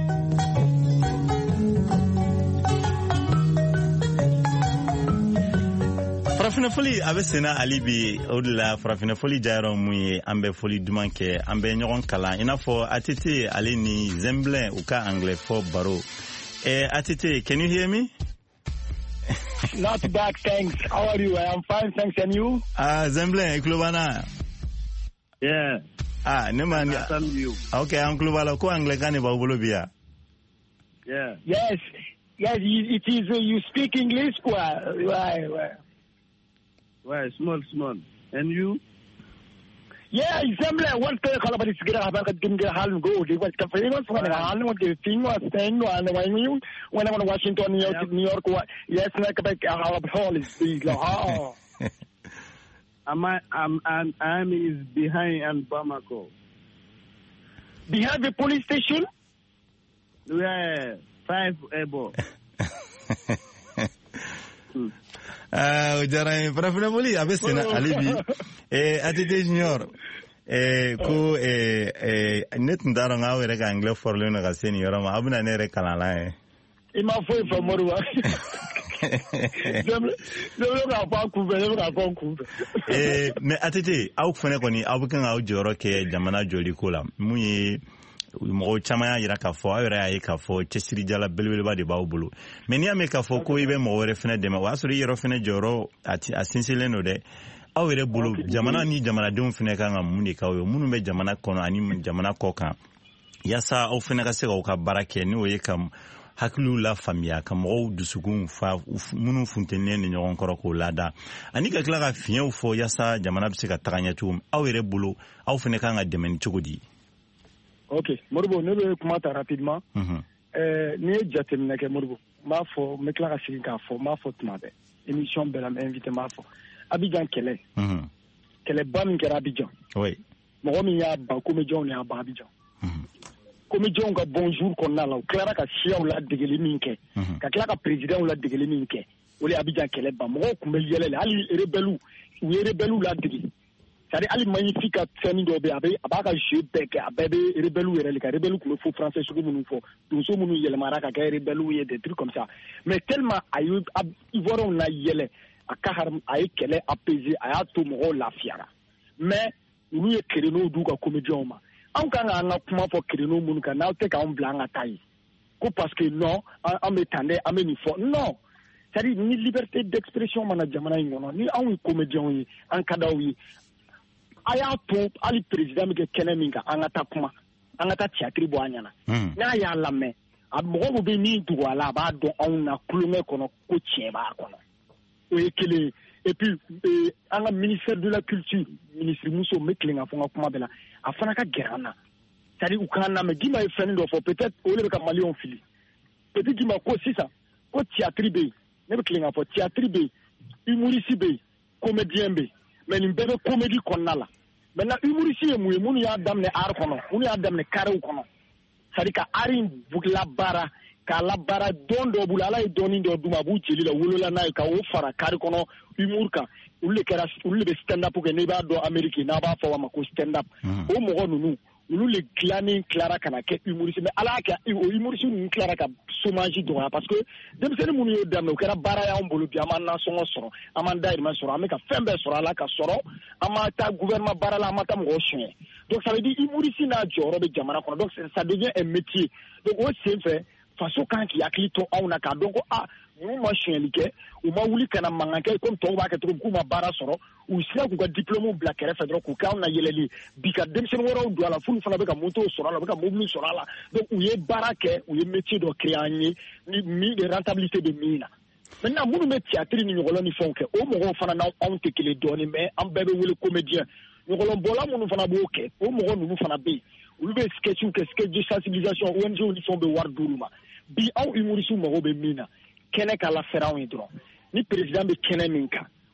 Farafinafoli a bɛ senna ali bi o de la farafinafoli jayɔrɔ mun ye an bɛ foli duman kɛ an bɛ ɲɔgɔn kalan i n'a fɔ ATT ale ni Zemblin u ka anglais fɔ baro. ATT, can you hear me? Not bad, thanks. How are you? I am fine, thanks. And you? Zemblin, Klubana. Yeah. Ne man. You. Okay, I'm Klubala. Ko anglais kan ba bolobia. Yeah. Yes. Yes, it is. You speak English, why? Why? Small. And you? Yeah, Zemblin, what the hell about this? Get a half go. They was complaining on the thing was saying, when I went to Washington, New York, yes, like a hall is big. Oh. I'm is behind Bamako. Behind the police station? Yeah, 5 able. Ujara Farafinafoli a bɛ senna ale bi ATT Junior ko ne tun t'a dɔn k'aw yɛrɛ ka anglais fɔrɔlen don ka se nin yɔrɔ ma aw bɛna ne yɛrɛ kalan la ye. I ma foyi fɔ Modibo. Mais ATT aw fana kɔni aw bɛ kan k'aw jɔyɔrɔ kɛ jamana jɔli ko la mun ye mɔgɔ caman y'a yira k'a fɔ aw yɛrɛ y'a ye k'a fɔ cɛsirijala belebeleba de b'aw bolo mais n'i y'a mɛn k'a fɔ ko i bɛ mɔgɔ wɛrɛ fana dɛmɛ o y'a sɔrɔ i yɛrɛ fana jɔyɔrɔ a sinsinlen don dɛ aw yɛrɛ bolo jamana ni jamanadenw fana kan ka mun de k'aw ye minnu bɛ jamana kɔnɔ ani jamana kɔ kan yaasa aw fana ka se k'aw ka baara kɛ n'o ye ka hakiliw la faamuya ka mɔgɔw dusukun fa minnu funtɛnnen ni ɲɔgɔn kɔrɔ k'o lada ani ka tila ka fiɲɛw fɔ yaasa jamana bɛ se ka taga ɲɛ cogo min aw yɛrɛ bolo aw fana kan ka dɛmɛ ni cogo di. Ok, Modibo, ne bɛ kuma ta rapidement. N'i ye jateminɛ kɛ Modibo, n b'a fɔ n bɛ tila ka segin k'a fɔ n b'a fɔ tuma bɛɛ émission bɛɛ la n bɛ invité n b'a fɔ Abidjan kɛlɛ kɛlɛba min kɛra Abidjan mɔgɔ min y'a ban comédienw y'a ban Abidjan comédienw ka bonjour kɔnɔna la u tilara ka siyaw ladegeli min kɛ ka tila ka présidentw ladegeli min kɛ o de ye Abidjan kɛlɛ ban mɔgɔw tun bɛ yɛlɛ de hali rebelles u ye rebelles ladege. C'est-à-dire, Ali magnifique a tenu de a b'a jeu bec a bébé rebelle et les rebelles qui me font français sur nous faut nous sommes nous yel maraka rebelle et des trucs comme ça mais tellement ils vont na yele a kahar a kele apaiser a tout mo la fiara mais nous y créneau du ka comédien ma en kan nga kuma pour créneau mun ka na te ka on blanc taille ko parce que non en m'étendait en me fort non c'est-à-dire ni liberté d'expression mana jamana ngono ni en comédien yi en kadawi aya to ali président mi ke kene minga angata kuma angata théâtre bo anyana na ya lame abmo be ni duwala ba do on na kulunge kono ko tieba kono o ekele et puis anga ministère de la culture ministre Muso Meklinga fonga kuma bela afana ka gerana tari ukana me gima e feni do fo peut-être o le ka mali on fili peut-être gima ko sisa ko théâtre be ne Meklinga fo théâtre be humoriste be comédien be mais ni bébé comédie konna la maintenant humoriste ye muye munu ya damne ar kono munu ya damne kare kono sadi ka arin bugla bara ka la bara dondo bulala e doni do duma bu jeli la wolola na ka o fara kare kono humor ka ulle kera ulle be stand up ke ne ba do amerique na ba fa wa ko stand up o mo go nunu ulu le clanin clara kana ke humoriste mais ala ka o humoriste nu clara ka chômage do parce que dem sene munu yo damno kera bara ya on bolo bi amana songo soro amanda irma soro ameka fembe soro ala ka soro amata gouvernement bara la amata mo chien donc ça veut dire humoriste na joro be jamana kono donc ça devient un métier donc o c'est fait façon quand qui aklito on a ka donc nous ma chien like ou ma wuli kana manganke comme to ba ka to ku ma bara soro ou sila ku ka diplôme black ref donc ku ka on a yeleli bika dem sen woro do ala fulu fana be ka moto soro ala be ka mobile soro ala donc ou ye barake ou ye métier de créer ni de rentabilité de mina maintenant munu me théâtre ni ngolo ni fonke o mo go fana na on te kele doni mais am bebe wuli comédien ngolo bola munu fana bo ke o mo go nu fana be ou be sketch ou sketch de sensibilisation ONG ni fon be war duruma bi aw humoriste mo go be mina kene kala feraw idro ni président be kene minka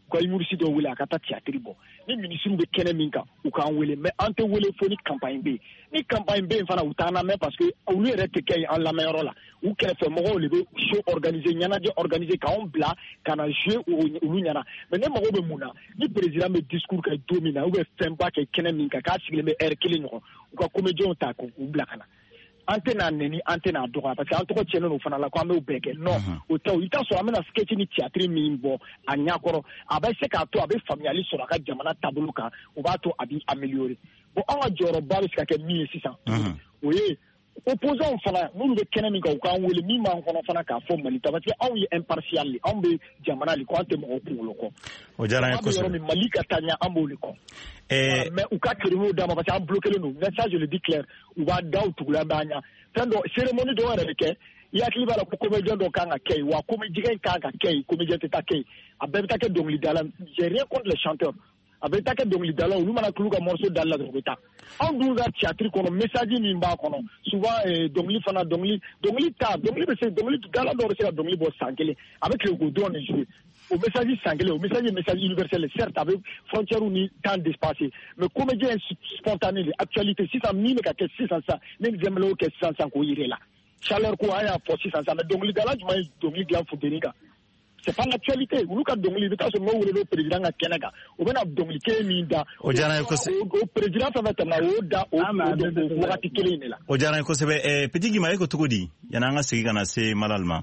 ko imursi do wele akata théâtre bo ni ministre be kene minka u kan wele mais ante wele fo ni campagne be fana utana mais parce que ou lui rete kay en la meilleure là ou kele fe mo le be show organiser nyana je organiser ka on bla kana jeu ou nyana mais ne mo be muna ni président me discours ka domina ou be femba ka kene minka ka sigle me kele nyoko u ka comédien ta ko u bla kana antena neni antena doka parce que antoko cheno no fana la kwa me ubeke no oto ita so amena sketch ni théâtre mimbo anyakoro aba se ka to abe familiali so ka jamana tabuluka o ba to abi améliorer bon on joro ba se ka ke 1600 oui opposant fana nous be kenemi ka ka wole mi ma kono fana ka fo mali parce que on est impartial on be jamana li ko ante mo ko loko o jara ko so mi malika tanya ambole ko mais ou ka kirimo dama parce que on bloquer le message je le dis clair ou va daw tugula banya tando cérémonie do wara ke ya ki bala ko comédien do kanga kay wa comédien kanga kay comédien tata kay abeta ke donc li dalam j'ai rien contre les chanteurs abeta ke donc li dalam nous mana kluga morceau dalla do beta on douza théâtre kono message ni mba kono souvent donc li fana donc li ta donc li c'est donc li dalla do c'est donc li bo sankele avec le godon et jouer au message sanglé, au message universel, certes avec frontières ou ni temps d'espace, mais comédien spontané, actualité 600 000 que 600 ça, même j'aime le que 600 qu'on irait là. Chaleur quoi a pour 600 ça, mais donc les gars là, donc les gars faut déniga. C'est pas l'actualité. Ou nous quand donc les états sont où le président à Canada, ou bien donc les Kéminda, au président ça va être là, au da, au ratiquer là. Au Jana ko sebe petit gimaye ko tukudi, yana nga sigi kana se malalma.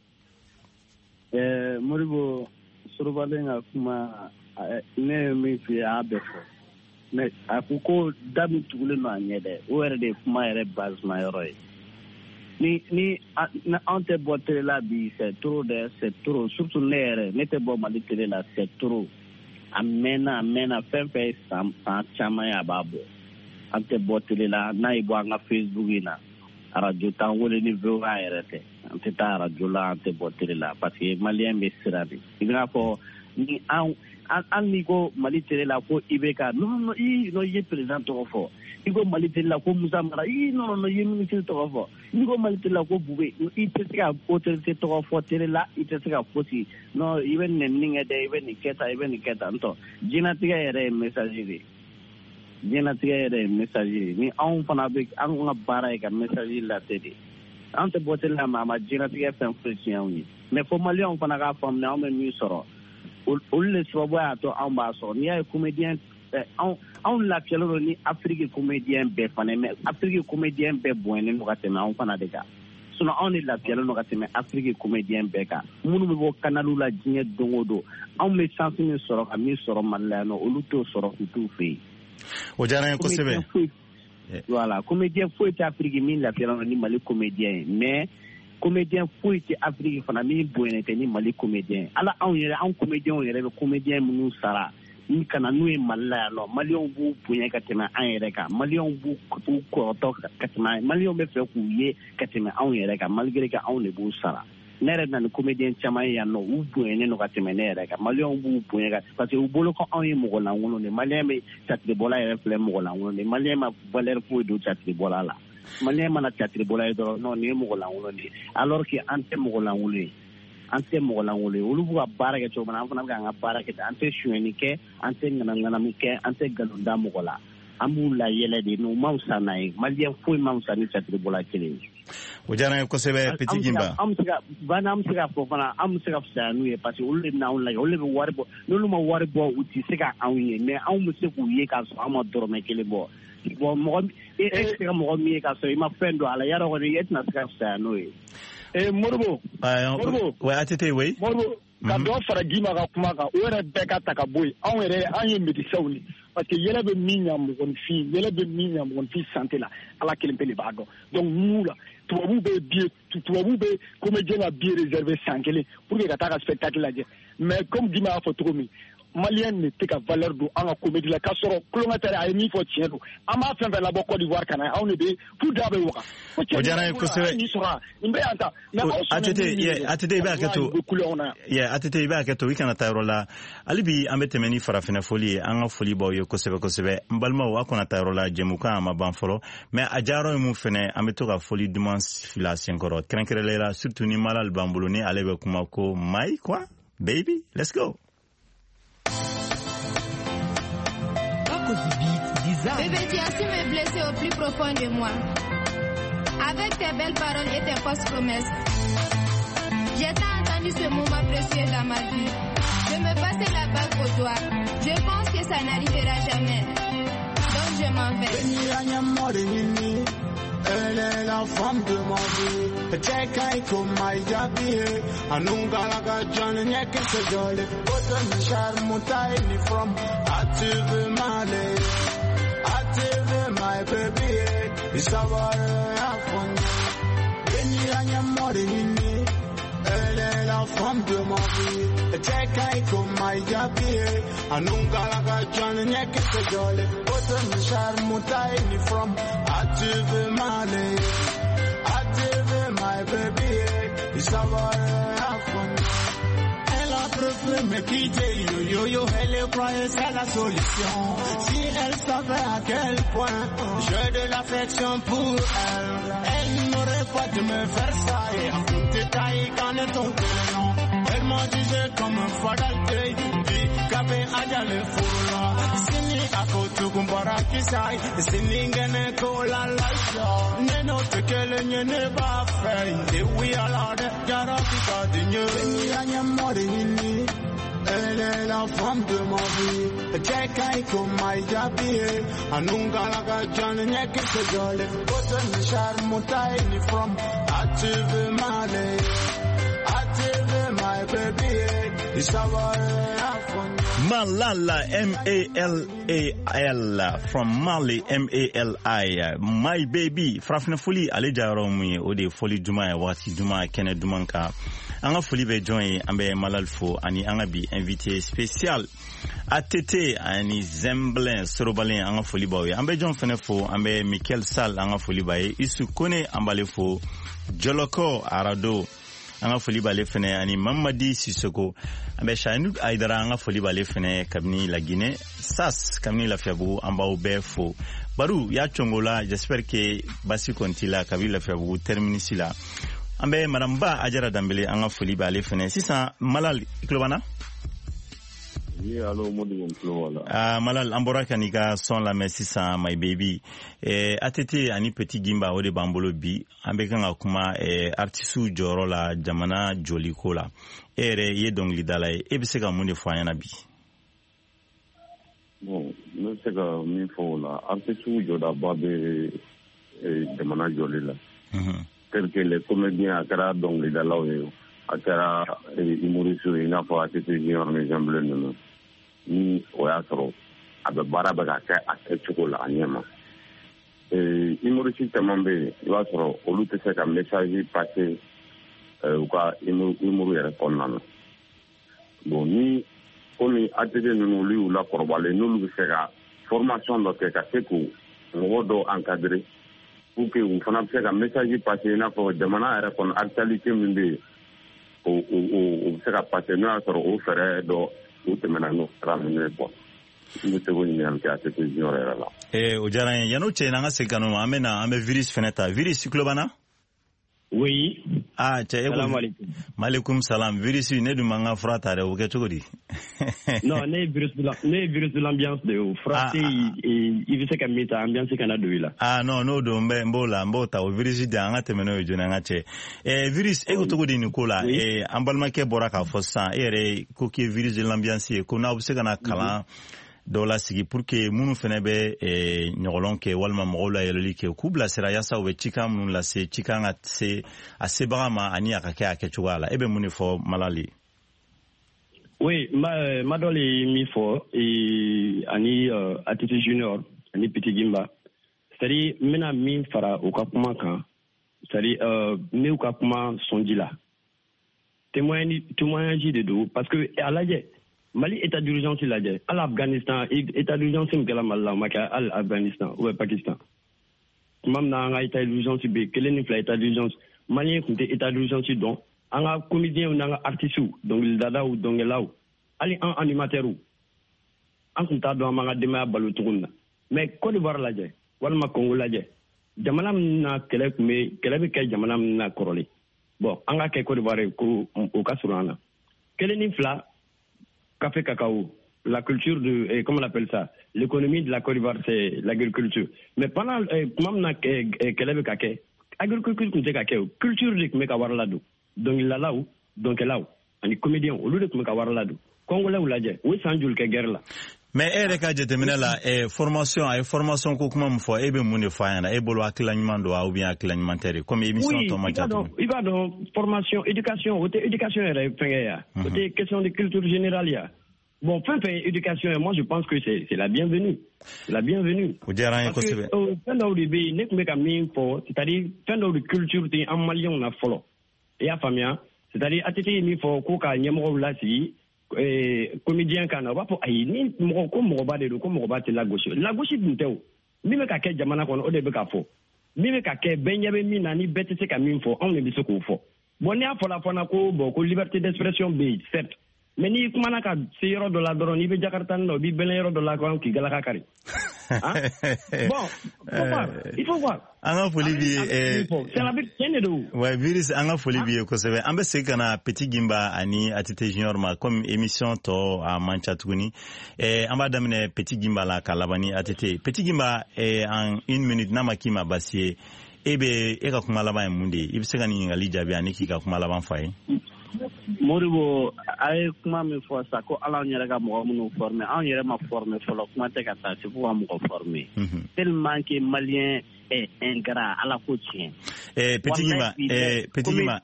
Moribo survalenga kuma ne mi fi abefo mais akuko dami tugule no anyede o erde kuma ere base na yoroi ni na ante botre la bi c'est trop surtout l'air n'était bon malitele la c'est trop amena fefe sam chama ya babo ante botre la na ibo nga Facebook ina radio tan wole ni veo aerete ante ta radio la ante botre la parce que malien be sirani ina ko ni an ni ko malitele la ko ibeka no ye président to fo igo malitele la ko Musa Mara no ye ministre to fo igo malitele la ko bube itesika autorité to fo tele la itesika fosi no even ninge de even keta nto jina tiga ere message ni on fana be an nga bara e ka message la tede ante botel la mama jina tiga fen friction ni mais fo mali on fana ka fam na on me mi soro o le sobo ato an ba so ni ay comédien on la kelo ni Afrique comédien be fana mais Afrique comédien be boene no katema on fana de ka sono on est la kelo no katema Afrique comédien be ka munu be bo kanalu la jinye dongodo on me chance ni soro ka mi soro malla no o luto soro tout fait o jara ko sebe voilà comédien faut être Afrique min la kelo ni mali comédien mais comédien faut être Afrique fana mi boene te ni mali comédien ala on yere on comédien on yere comédien munu sara ni kana nu e malla no malion bu punya katema an yere ka malion bu ko to katema malion be fe ku ye katema an yere ka malgré ka on le bu sara nere na ni comédien chama ya no u punya no katema nere ka malion bu punya ka parce que u bolo ko an ye mo la wono ne malien be chatri bola yere fle mo la wono ne malien ma valeur pour do chatri bola la malien ma na chatri bola do no ne mo la wono ne alors que ante mo la wono ante mo la wole olu bu bara ke to bana fana ga bara ke ante shueni ke ante ngana ke ante galunda mo la amu la yele de no mausa nai malien foi mausa ni chatri bola kele o jana ko sebe petit gimba am siga fo fana am siga fsa nu e parce olu na on la olu be warbo no ma warbo uti siga anwe mais an mu se ku ye ka so am dorme kele bo mo e siga mo mi ka so ma fendo ala yaro ko ni etna siga fsa nu e Morbo ouais atete oui Morbo ka do fara gima ka kuma ka o yɛrɛ bɛɛ ka ta ka bɔ yen anw yɛrɛ an ye médecins ni parce que yɛlɛ bɛ min ɲa mɔgɔninfin santé la ala kelen pe de b'a dɔn donc nous la tubabu bɛ comédien ka billet réservé san kelen pour que ka taa ka spectacle lajɛ mais comme Gima y'a fɔ cogo min malien ne tɛ ka valeur don an ka comédie la k'a sɔrɔ kulonkɛ a ye min fɔ tiɲɛ don an b'a fɛn fɛn labɔ Côte d'Ivoire ka na anw de bɛ tout da bɛ waga o diyara n ye kosɛbɛ nin bɛ yan ta mais aw atete i b'a kɛ to atete i b'a kɛ to i kana taa yɔrɔ la hali bi an bɛ tɛmɛ ni farafinna foli ye an ka foli b'aw ye kosɛbɛ kosɛbɛ n balimaw aw kana taa yɔrɔ la jɛmukan a ma ban fɔlɔ mais a diyara ye mun fɛnɛ an bɛ to ka foli duman fila senkɔrɔ kɛrɛnkɛrɛnlen la surtout ni malal b'an bolo ni ale bɛ kuma ko mai quoi baby let's go Bébé, tu as su me blesser au plus profond de moi. Avec tes belles paroles et tes fausses promesses. J'ai tant entendu ce moment précieux dans ma vie. Je me passais la bague au doigt. Je pense que ça n'arrivera jamais. Donc je m'en vais. Elle est la femme de ma vie. Chekai kumai jabi. Anungalaga John nyeke sejole. Otan sharmutai ni from Ative Male. Ative my baby. Isaware afon. Beni anyamore hini. Elle est la femme de ma vie. Chekai kumai jabi. Anungalaga John nyeke sejole. Otan sharmutai ni from Ative Male. Ative my baby. Elle a préféré me quitter, yo, elle croyait c'est la solution. Si elle savait à quel point j'ai de l'affection pour elle, elle n'aurait pas de me faire ça et en tout détail quand elle tombe non. Elle m'a jugé comme un fadal dit qu'avait aja le foula. Sini akotu kumbara kisai, sini ngene kola laisha. Neno tekele nyene ba fei, we are the jarabika dinyo. Elle est la femme de ma vie. Chekai kumai jabi. Anungalaga John nyeke sejole. Otan sharmutai ni from Ative Male. Ative my baby. Malala, M-A-L-A-L, from Mali, M-A-L-I, my baby. Frafna fuli aleja romi ode foli juma wati juma kene dumanka. Anga foli be join ambe malal fo ani anga bi invité spécial. ATT ani Zemblin Sorobalen anga foli bawe. Ambe John fene fo ambe Michael Sal anga foli bae. Isu kone ambale fo Joloko Arado. Anga foli bale fene ani Mamadi Sissoko ambe Shainud Aidara anga foli bale fene kabni la Guinée sas kabni la Fiabu amba obefo baru ya chongola j'espère que basi kontila kabila la Fiabu terminisi la ambe madamba Ajara Dambele anga foli bale fene sisa malal iklobana. Oui, allô, Malal Ambora Kanika son la merci sa my baby. ATT ani petit gimba ode bambolo bi ambekanga kuma artisu joro la jamana joliko la. Ere ye donc lidala e biseka munde fanyana bi. Bon, ne sais que mi fo la artisu joda babe jamana jolila. Tel que les comédiens akara donc lidala o akara humoriste ina fo ATT junior me jamble no. Ni oyasoro abe bara baga ka akechuko la anyema humoriste tamambe oyasoro olute se ka message passer ou ka humour ya konnana bon ni komi atede no li ou la korbale no lu se ka formation do ke ka seku ngodo encadrer pour que on fana se ka message passer na ko demana era kon actualité minde o se ka passer no asoro o fere do utemenano ramene po ndete woni nyam ka te junior la o jaran yano chena nga sekano amena ame virus feneta virus klobana. Oui. Ah, salam alaikum. Malikum salam. Virus ne du manga frata de oke chogodi. Non, ne virus de l'ambiance de frata il veut que meta ambiance kana do ila. Ah non, no do mbola mbota o virus de anga temeno jona nga che. Virus ego togodi ni kola ambalma ke boraka fossa ere ko ke virus de l'ambiance ko na obse kana kala dola sigi pour que munu fene be nyolon ke walma mola yeloli ke kubla sera yasa we chika munu la se chika ngatse asebama ani akake akechwala ebe munu fo malali. Oui, madoli mi fo ani ATT junior ani petit gimba c'est-à-dire mena mi fara o kapuma kan c'est-à-dire me o kapuma sondila témoignage de do parce que alaje Mali état d'urgence il a dit à l'Afghanistan état d'urgence c'est que Mali maka à l'Afghanistan ou Pakistan même dans un état d'urgence be quel est l'état d'urgence Mali état d'urgence donc un comédien ou un artiste donc il dada ou donc là ali un animateur ou en compta do manga dema balu tourna mais Côte d'Ivoire la je wala Congo la je jamana na kele me kele be kay jamana na koroli bon anga ke Côte d'Ivoire ko o kasurana quel est fla café cacao la culture de, comment on appelle ça, l'économie de la Côte d'Ivoire, c'est l'agriculture. Mais pendant, agriculture, culture de Mekawarlado, donc là, donc là, on est comédien, au lieu de Mekawarlado. Congolais ou la oui, c'est un jour que guerre là. Mais ka jetemina la formation ko kuma mo fo ebe mun fa yana e bolo aklaniment do ou bien aklanimentaire comme émission to ma jato il va dans formation éducation est ya côté question de culture générale ya bon éducation moi je pense que c'est la bienvenue o jaran ko sebe pendant le be nek me kam fo c'est-à-dire pendant de culture te en malion na folo et a famia c'est-à-dire atete mi fo ko ka nyemo la si comédien kana ba po ay ni mo ko mo ba de ko mo ba te la gauche bintew mi me ka ke jamana ko o de be ka fo mi me ka ke benyabe mi na ni bete se ka mi fo on ne bi se ko fo bon ya fo la fo na ko bo ko liberté d'expression be certes mais ni kuma na ka se yoro do la doro ni be jakarta no bi belen yoro do la ko ki gala ka kari bon il faut voir anga folibi c'est la big chaîne de ouais virus anga folibi ko sebe ambe se kana petit gimba ani atite junior ma comme émission to a manchatuni amba damne petit gimba la kalabani atite petit gimba en 1 minute na makima basie ebe e ka kuma laban munde ibe se kani ngali jabi ani ki ka kuma laban fay Moribo ay kuma mi fo sa ko ala nyere ga mo mu former an yere ma former folo kuma te ka ta se pour mo former tellement que malien est ingrat ala ko tien petit gima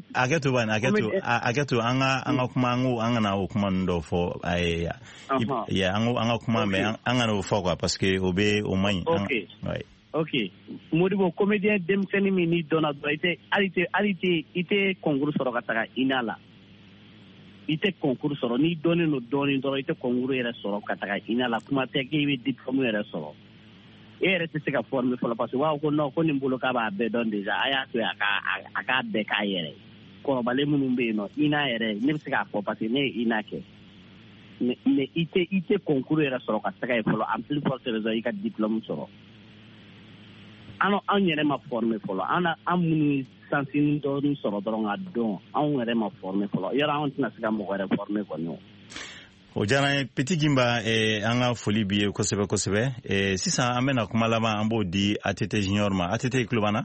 agato anga kuma ngo anga na o kuma ndo fo ay ya anga kuma me anga no fo quoi parce que obe o mani ouais. Ok. Modibo comédien demseni mini dona doite ite concours soro kataka inala. Ite concours soro ni doni no doni doite concours era soro kataka inala kuma teke ibe diplôme era soro. Era se ka former for la parce wa ko no ko nimbulo ka ba be don déjà aya to aka be ka yere. Ko bale munumbe no ina ere ne se ka fo parce ne ina ke. Ne ite concours era soro kataka e folo ampli force réseau ika diplôme soro. Ano an yɛrɛ ma former fɔlɔ an minnu sansini dɔɔni sɔrɔ dɔrɔn ka dɔn an yɛrɛ ma former fɔlɔ yɔrɔ an tɛna se ka mɔgɔ wɛrɛ former kɔni o diyara ye petit gimba an ka foli b'i ye kosɛbɛ kosɛbɛ sisan an bɛna kuma laban an b'o di ATT junior ma ATT tulo b'an na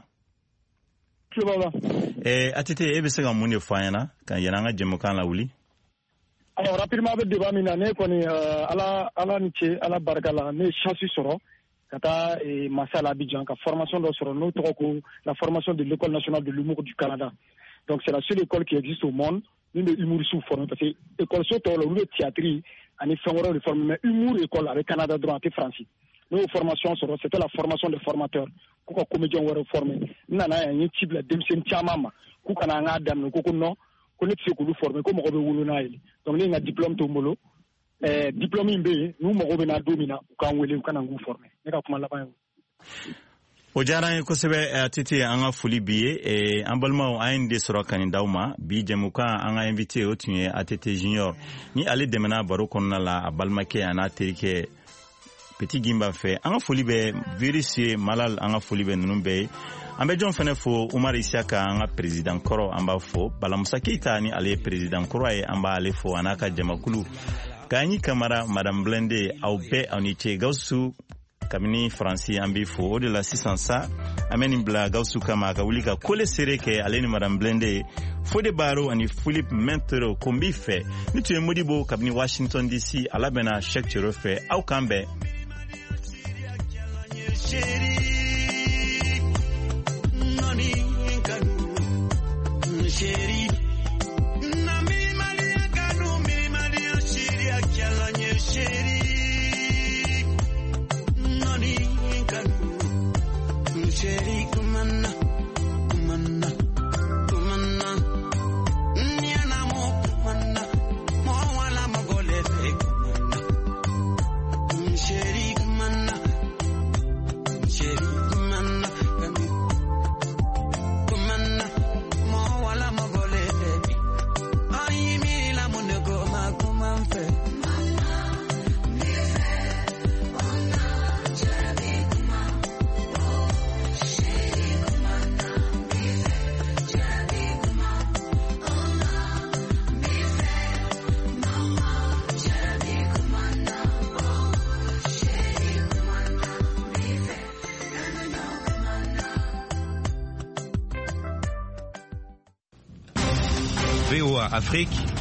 ATT e bɛ se ka mun de fɔ an ɲɛna ka yɛlɛ an ka jɛmukan la wuli alors rapidement bɛ débat min na ne kɔni ala ni ce ala barika la ne chance sɔrɔ Kata et Massala Abidjan, qui a formation sur notre la formation de l'école nationale de l'humour du Canada. Donc c'est la seule école qui existe au monde, une de humour sous forme parce que l'école surtout le théâtre, en effet on de former mais humour école avec Canada droit et français. Nous formation sur c'était la formation des formateurs. Pourquoi comédien on reformer. Nana un type la demsen chamama. Pourquoi na adam ko non connaître ce que vous formez comme on veut na il. Donc il y a diplôme tomolo. Diplôme imbe nous mo robena domina kan wele kan ngu former ne ka kuma laban o jaran ko sebe atiti anga fuli biye an balma ayin de soro kan dawma bi jamuka anga invité o tunye ATT junior ni ale demena baro konna la balma ke ana terike petit gimba fe anga fuli be virus malal anga fuli be nunu be ambe jon fene fo Umar Isiaka anga président koro amba fo bala Musa Keita ni ale président koro ay amba ale fo anaka jamakulu Kani Kamara, Madame Blende, Aube, Oniche, Gausu, Kamini, Franci, Ambifo, au de la 600, Amenimbla, Gausu Kama, Kaulika, Kole Sereke, Aleni Madame Blende, Fode Baro, Ani Philippe Mentero, Kombife, Nitu Modibo, Kabini Washington DC, Alabena, Cheikh Cherofe, Aukambe. Afrique.